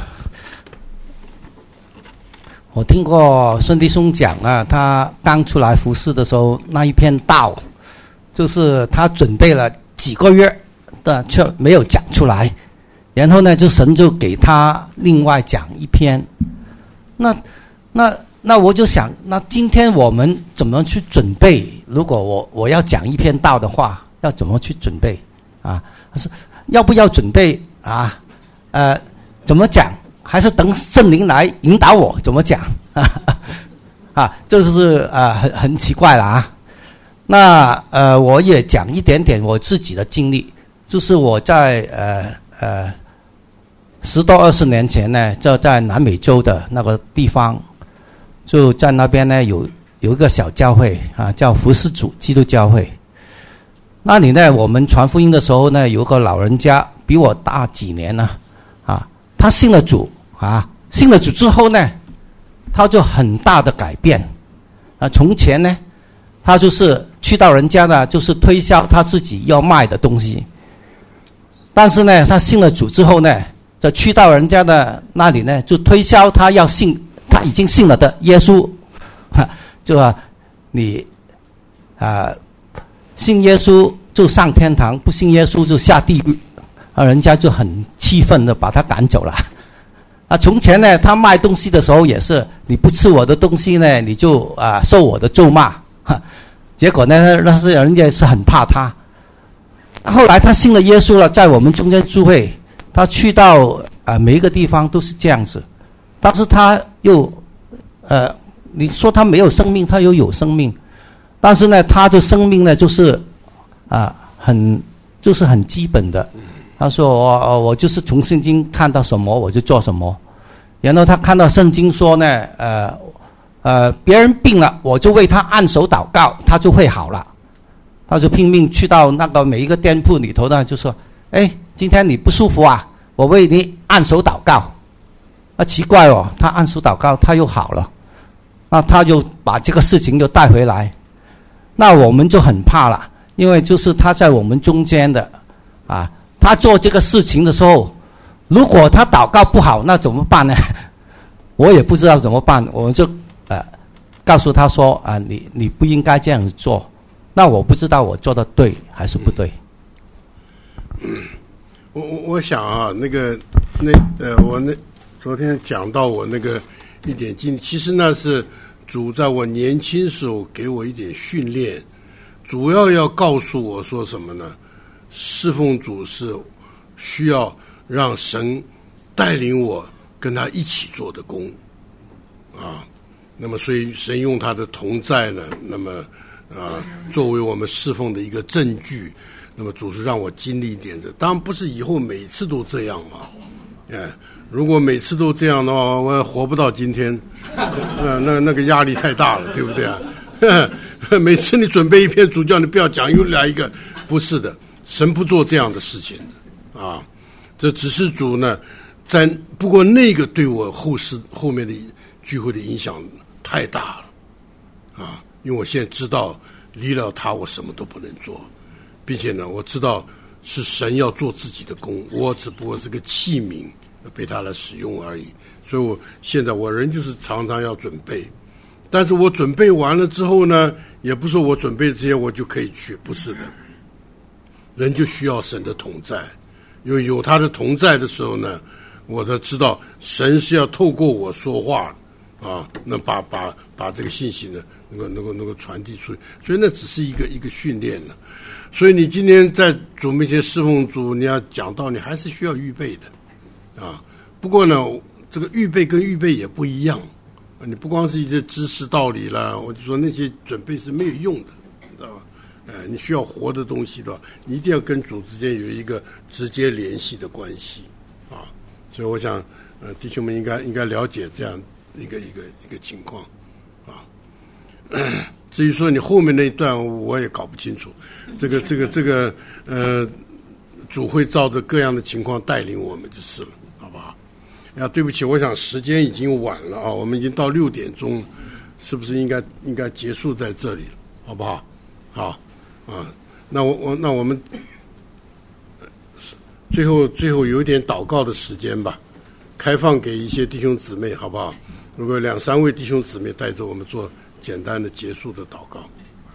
我听过孙弟兄讲啊，他刚出来服侍的时候，那一篇道，就是他准备了几个月的，却没有讲出来，然后呢，就神就给他另外讲一篇。那那那我就想，那今天我们怎么去准备？如果我我要讲一篇道的话，要怎么去准备啊？是要不要准备啊？呃，怎么讲？还是等圣灵来引导我怎么讲？啊，这就是呃很很奇怪了啊。那呃，我也讲一点点我自己的经历，就是我在呃呃十多二十年前呢，就在南美洲的那个地方，就在那边呢有有一个小教会啊，叫福施主基督教会。那里呢，我们传福音的时候呢，有个老人家比我大几年呢，啊，他信了主啊，信了主之后呢，他就很大的改变啊。从前呢，他就是去到人家呢，就是推销他自己要卖的东西，但是呢，他信了主之后呢，就去到人家的那里呢，就推销他要信他已经信了的耶稣，哈，就啊，你啊。信耶稣就上天堂，不信耶稣就下地狱，啊，人家就很气愤的把他赶走了。啊，从前呢，他卖东西的时候也是，你不吃我的东西呢，你就啊受我的咒骂。哈，结果呢，那是人家是很怕他。后来他信了耶稣了，在我们中间聚会，他去到啊每一个地方都是这样子，但是他又呃，你说他没有生命，他又有生命。但是呢，他的生命呢，就是啊，很就是很基本的。他说我我就是从圣经看到什么我就做什么，然后他看到圣经说呢，呃呃，别人病了，我就为他按手祷告，他就会好了。他就拼命去到那个每一个店铺里头呢，就说：“哎，今天你不舒服啊，我为你按手祷告。”啊，奇怪哦，他按手祷告，他又好了。那他就把这个事情就带回来。那我们就很怕了，因为就是他在我们中间的，啊，他做这个事情的时候，如果他祷告不好，那怎么办呢？我也不知道怎么办，我就呃告诉他说啊，你你不应该这样做。那我不知道我做的对还是不对。 嗯，我我我想啊，那个那呃，我那昨天讲到我那个一点经历，其实那是。主在我年轻时候给我一点训练，主要要告诉我说什么呢？侍奉主是需要让神带领我跟他一起做的工啊。那么所以神用他的同在呢，那么啊作为我们侍奉的一个证据，那么主是让我经历一点的。当然不是以后每次都这样嘛，哎。如果每次都这样的话，我活不到今天，那那那个压力太大了，对不对啊？每次你准备一篇主教，你不要讲又来一个，不是的，神不做这样的事情的啊。这只是主呢，在不过那个对我后世后面的聚会的影响太大了啊，因为我现在知道离了他我什么都不能做，并且呢，我知道是神要做自己的工，我只不过是个器皿。被他来使用而已，所以我现在我人就是常常要准备，但是我准备完了之后呢，也不是说我准备这些我就可以去，不是的，人就需要神的同在，因为有他的同在的时候呢，我才知道神是要透过我说话啊，那把把把这个信息呢，能够能够能够传递出去，所以那只是一个一个训练了。所以你今天在主面前侍奉主，你要讲道，你还是需要预备的。啊，不过呢，这个预备跟预备也不一样，你不光是一些知识道理啦，我就说那些准备是没有用的，你知道吧？呃，你需要活的东西的话，你一定要跟主之间有一个直接联系的关系啊。所以我想，呃，弟兄们应该应该了解这样一个一个一个情况啊。至于说你后面那一段，我也搞不清楚，这个这个这个呃，主会照着各样的情况带领我们就是了。啊，对不起，我想时间已经晚了啊，我们已经到六点钟，是不是应该应该结束在这里了，好不好？好，啊，那我我那我们最后最后有一点祷告的时间吧，开放给一些弟兄姊妹，好不好？如果两三位弟兄姊妹带着我们做简单的结束的祷告。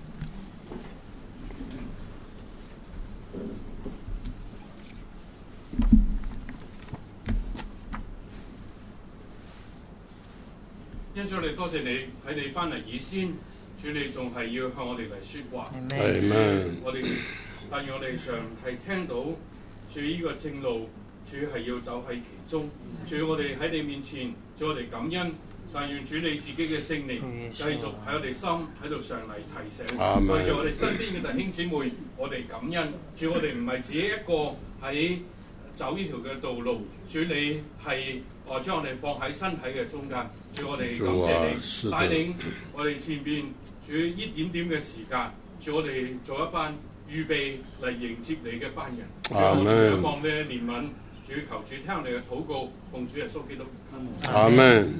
因主你多謝你喺你翻嚟以先，主你仲係要向我哋嚟説話。 Amen。 我哋但願我哋常係聽到主呢個正路，主係要走喺其中。主我哋喺你面前，主我哋感恩。但願主你自己嘅聖靈繼續喺我哋心喺度上嚟提醒，對住我哋身邊嘅弟兄姊妹，我哋感恩。主我哋唔係自己一個喺走呢條嘅道路，主你係哦將我哋放喺身體嘅中間。主我哋感謝你帶領我哋前邊，主一點點嘅時間，主我哋做一班預備嚟迎接你嘅班人。主我哋仰望你嘅憐憫，主求主聽我哋嘅禱告，奉主耶穌基督。 阿門。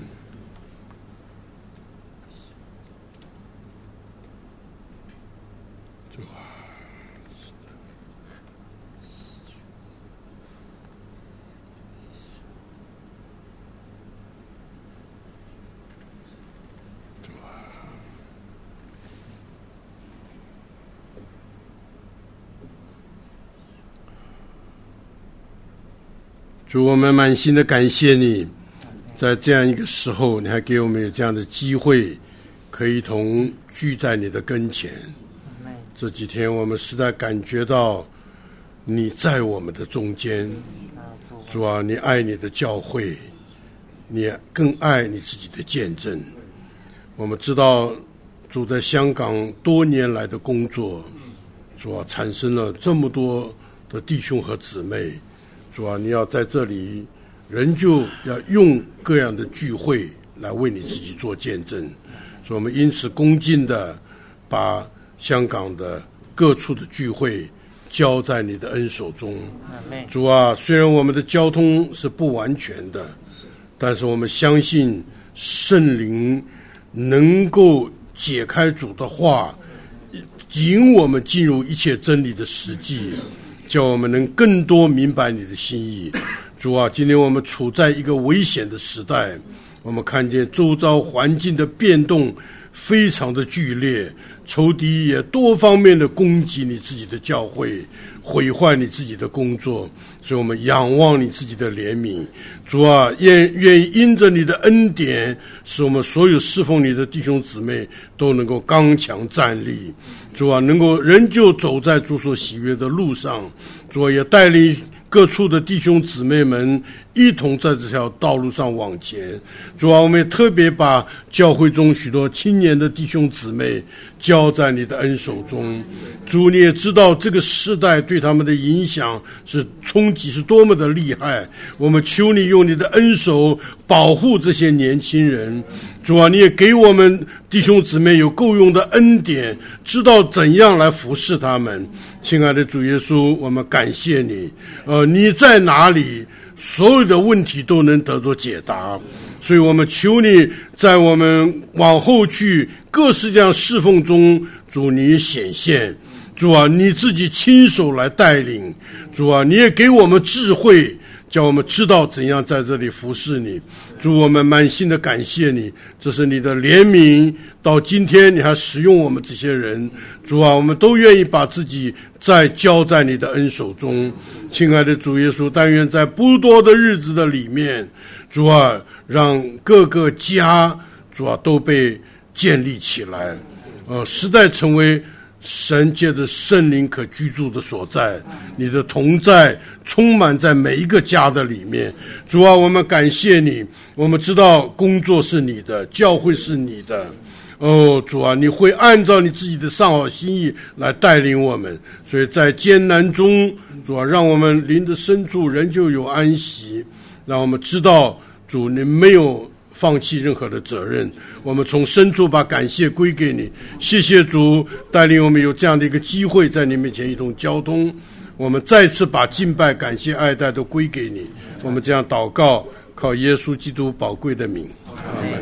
主，我们满心的感谢你，在这样一个时候，你还给我们有这样的机会，可以同聚在你的跟前。这几天我们实在感觉到你在我们的中间。主啊，你爱你的教会，你更爱你自己的见证。我们知道主在香港多年来的工作，主啊，产生了这么多的弟兄和姊妹。主啊，你要在这里仍旧要用各样的聚会来为你自己做见证，所以我们因此恭敬的把香港的各处的聚会交在你的恩手中。主啊，虽然我们的交通是不完全的，但是我们相信圣灵能够解开主的话，引我们进入一切真理的实际，叫我们能更多明白你的心意。主啊，今天我们处在一个危险的时代，我们看见周遭环境的变动非常的剧烈，仇敌也多方面的攻击你自己的教会，毁坏你自己的工作，所以我们仰望你自己的怜悯。主啊，愿愿意因着你的恩典，使我们所有侍奉你的弟兄姊妹都能够刚强站立。主啊，能够仍旧走在主所喜悦的路上。主啊，也带领各处的弟兄姊妹们一同在这条道路上往前。主啊，我们也特别把教会中许多青年的弟兄姊妹交在你的恩手中。主，你也知道这个世代对他们的影响是冲击是多么的厉害，我们求你用你的恩手保护这些年轻人。主啊，你也给我们弟兄姊妹有够用的恩典，知道怎样来服侍他们。亲爱的主耶稣，我们感谢你，呃，你在哪里，所有的问题都能得到解答。所以我们求你在我们往后去各式各样侍奉中，主你显现。主啊，你自己亲手来带领。主啊，你也给我们智慧，叫我们知道怎样在这里服侍你。主，我们满心的感谢你，这是你的怜悯，到今天你还使用我们这些人。主啊，我们都愿意把自己再交在你的恩手中。亲爱的主耶稣，但愿在不多的日子的里面，主啊，让各个家，主啊，都被建立起来，呃，实在成为神借着圣灵可居住的所在，你的同在充满在每一个家的里面。主啊，我们感谢你，我们知道工作是你的，教会是你的。哦，主啊，你会按照你自己的上好心意来带领我们，所以在艰难中，主啊，让我们灵的深处仍旧有安息，让我们知道主你没有放弃任何的责任。我们从深处把感谢归给你，谢谢主带领我们有这样的一个机会在你面前一同交通。我们再次把敬拜感谢爱戴都归给你。我们这样祷告，靠耶稣基督宝贵的名，阿们。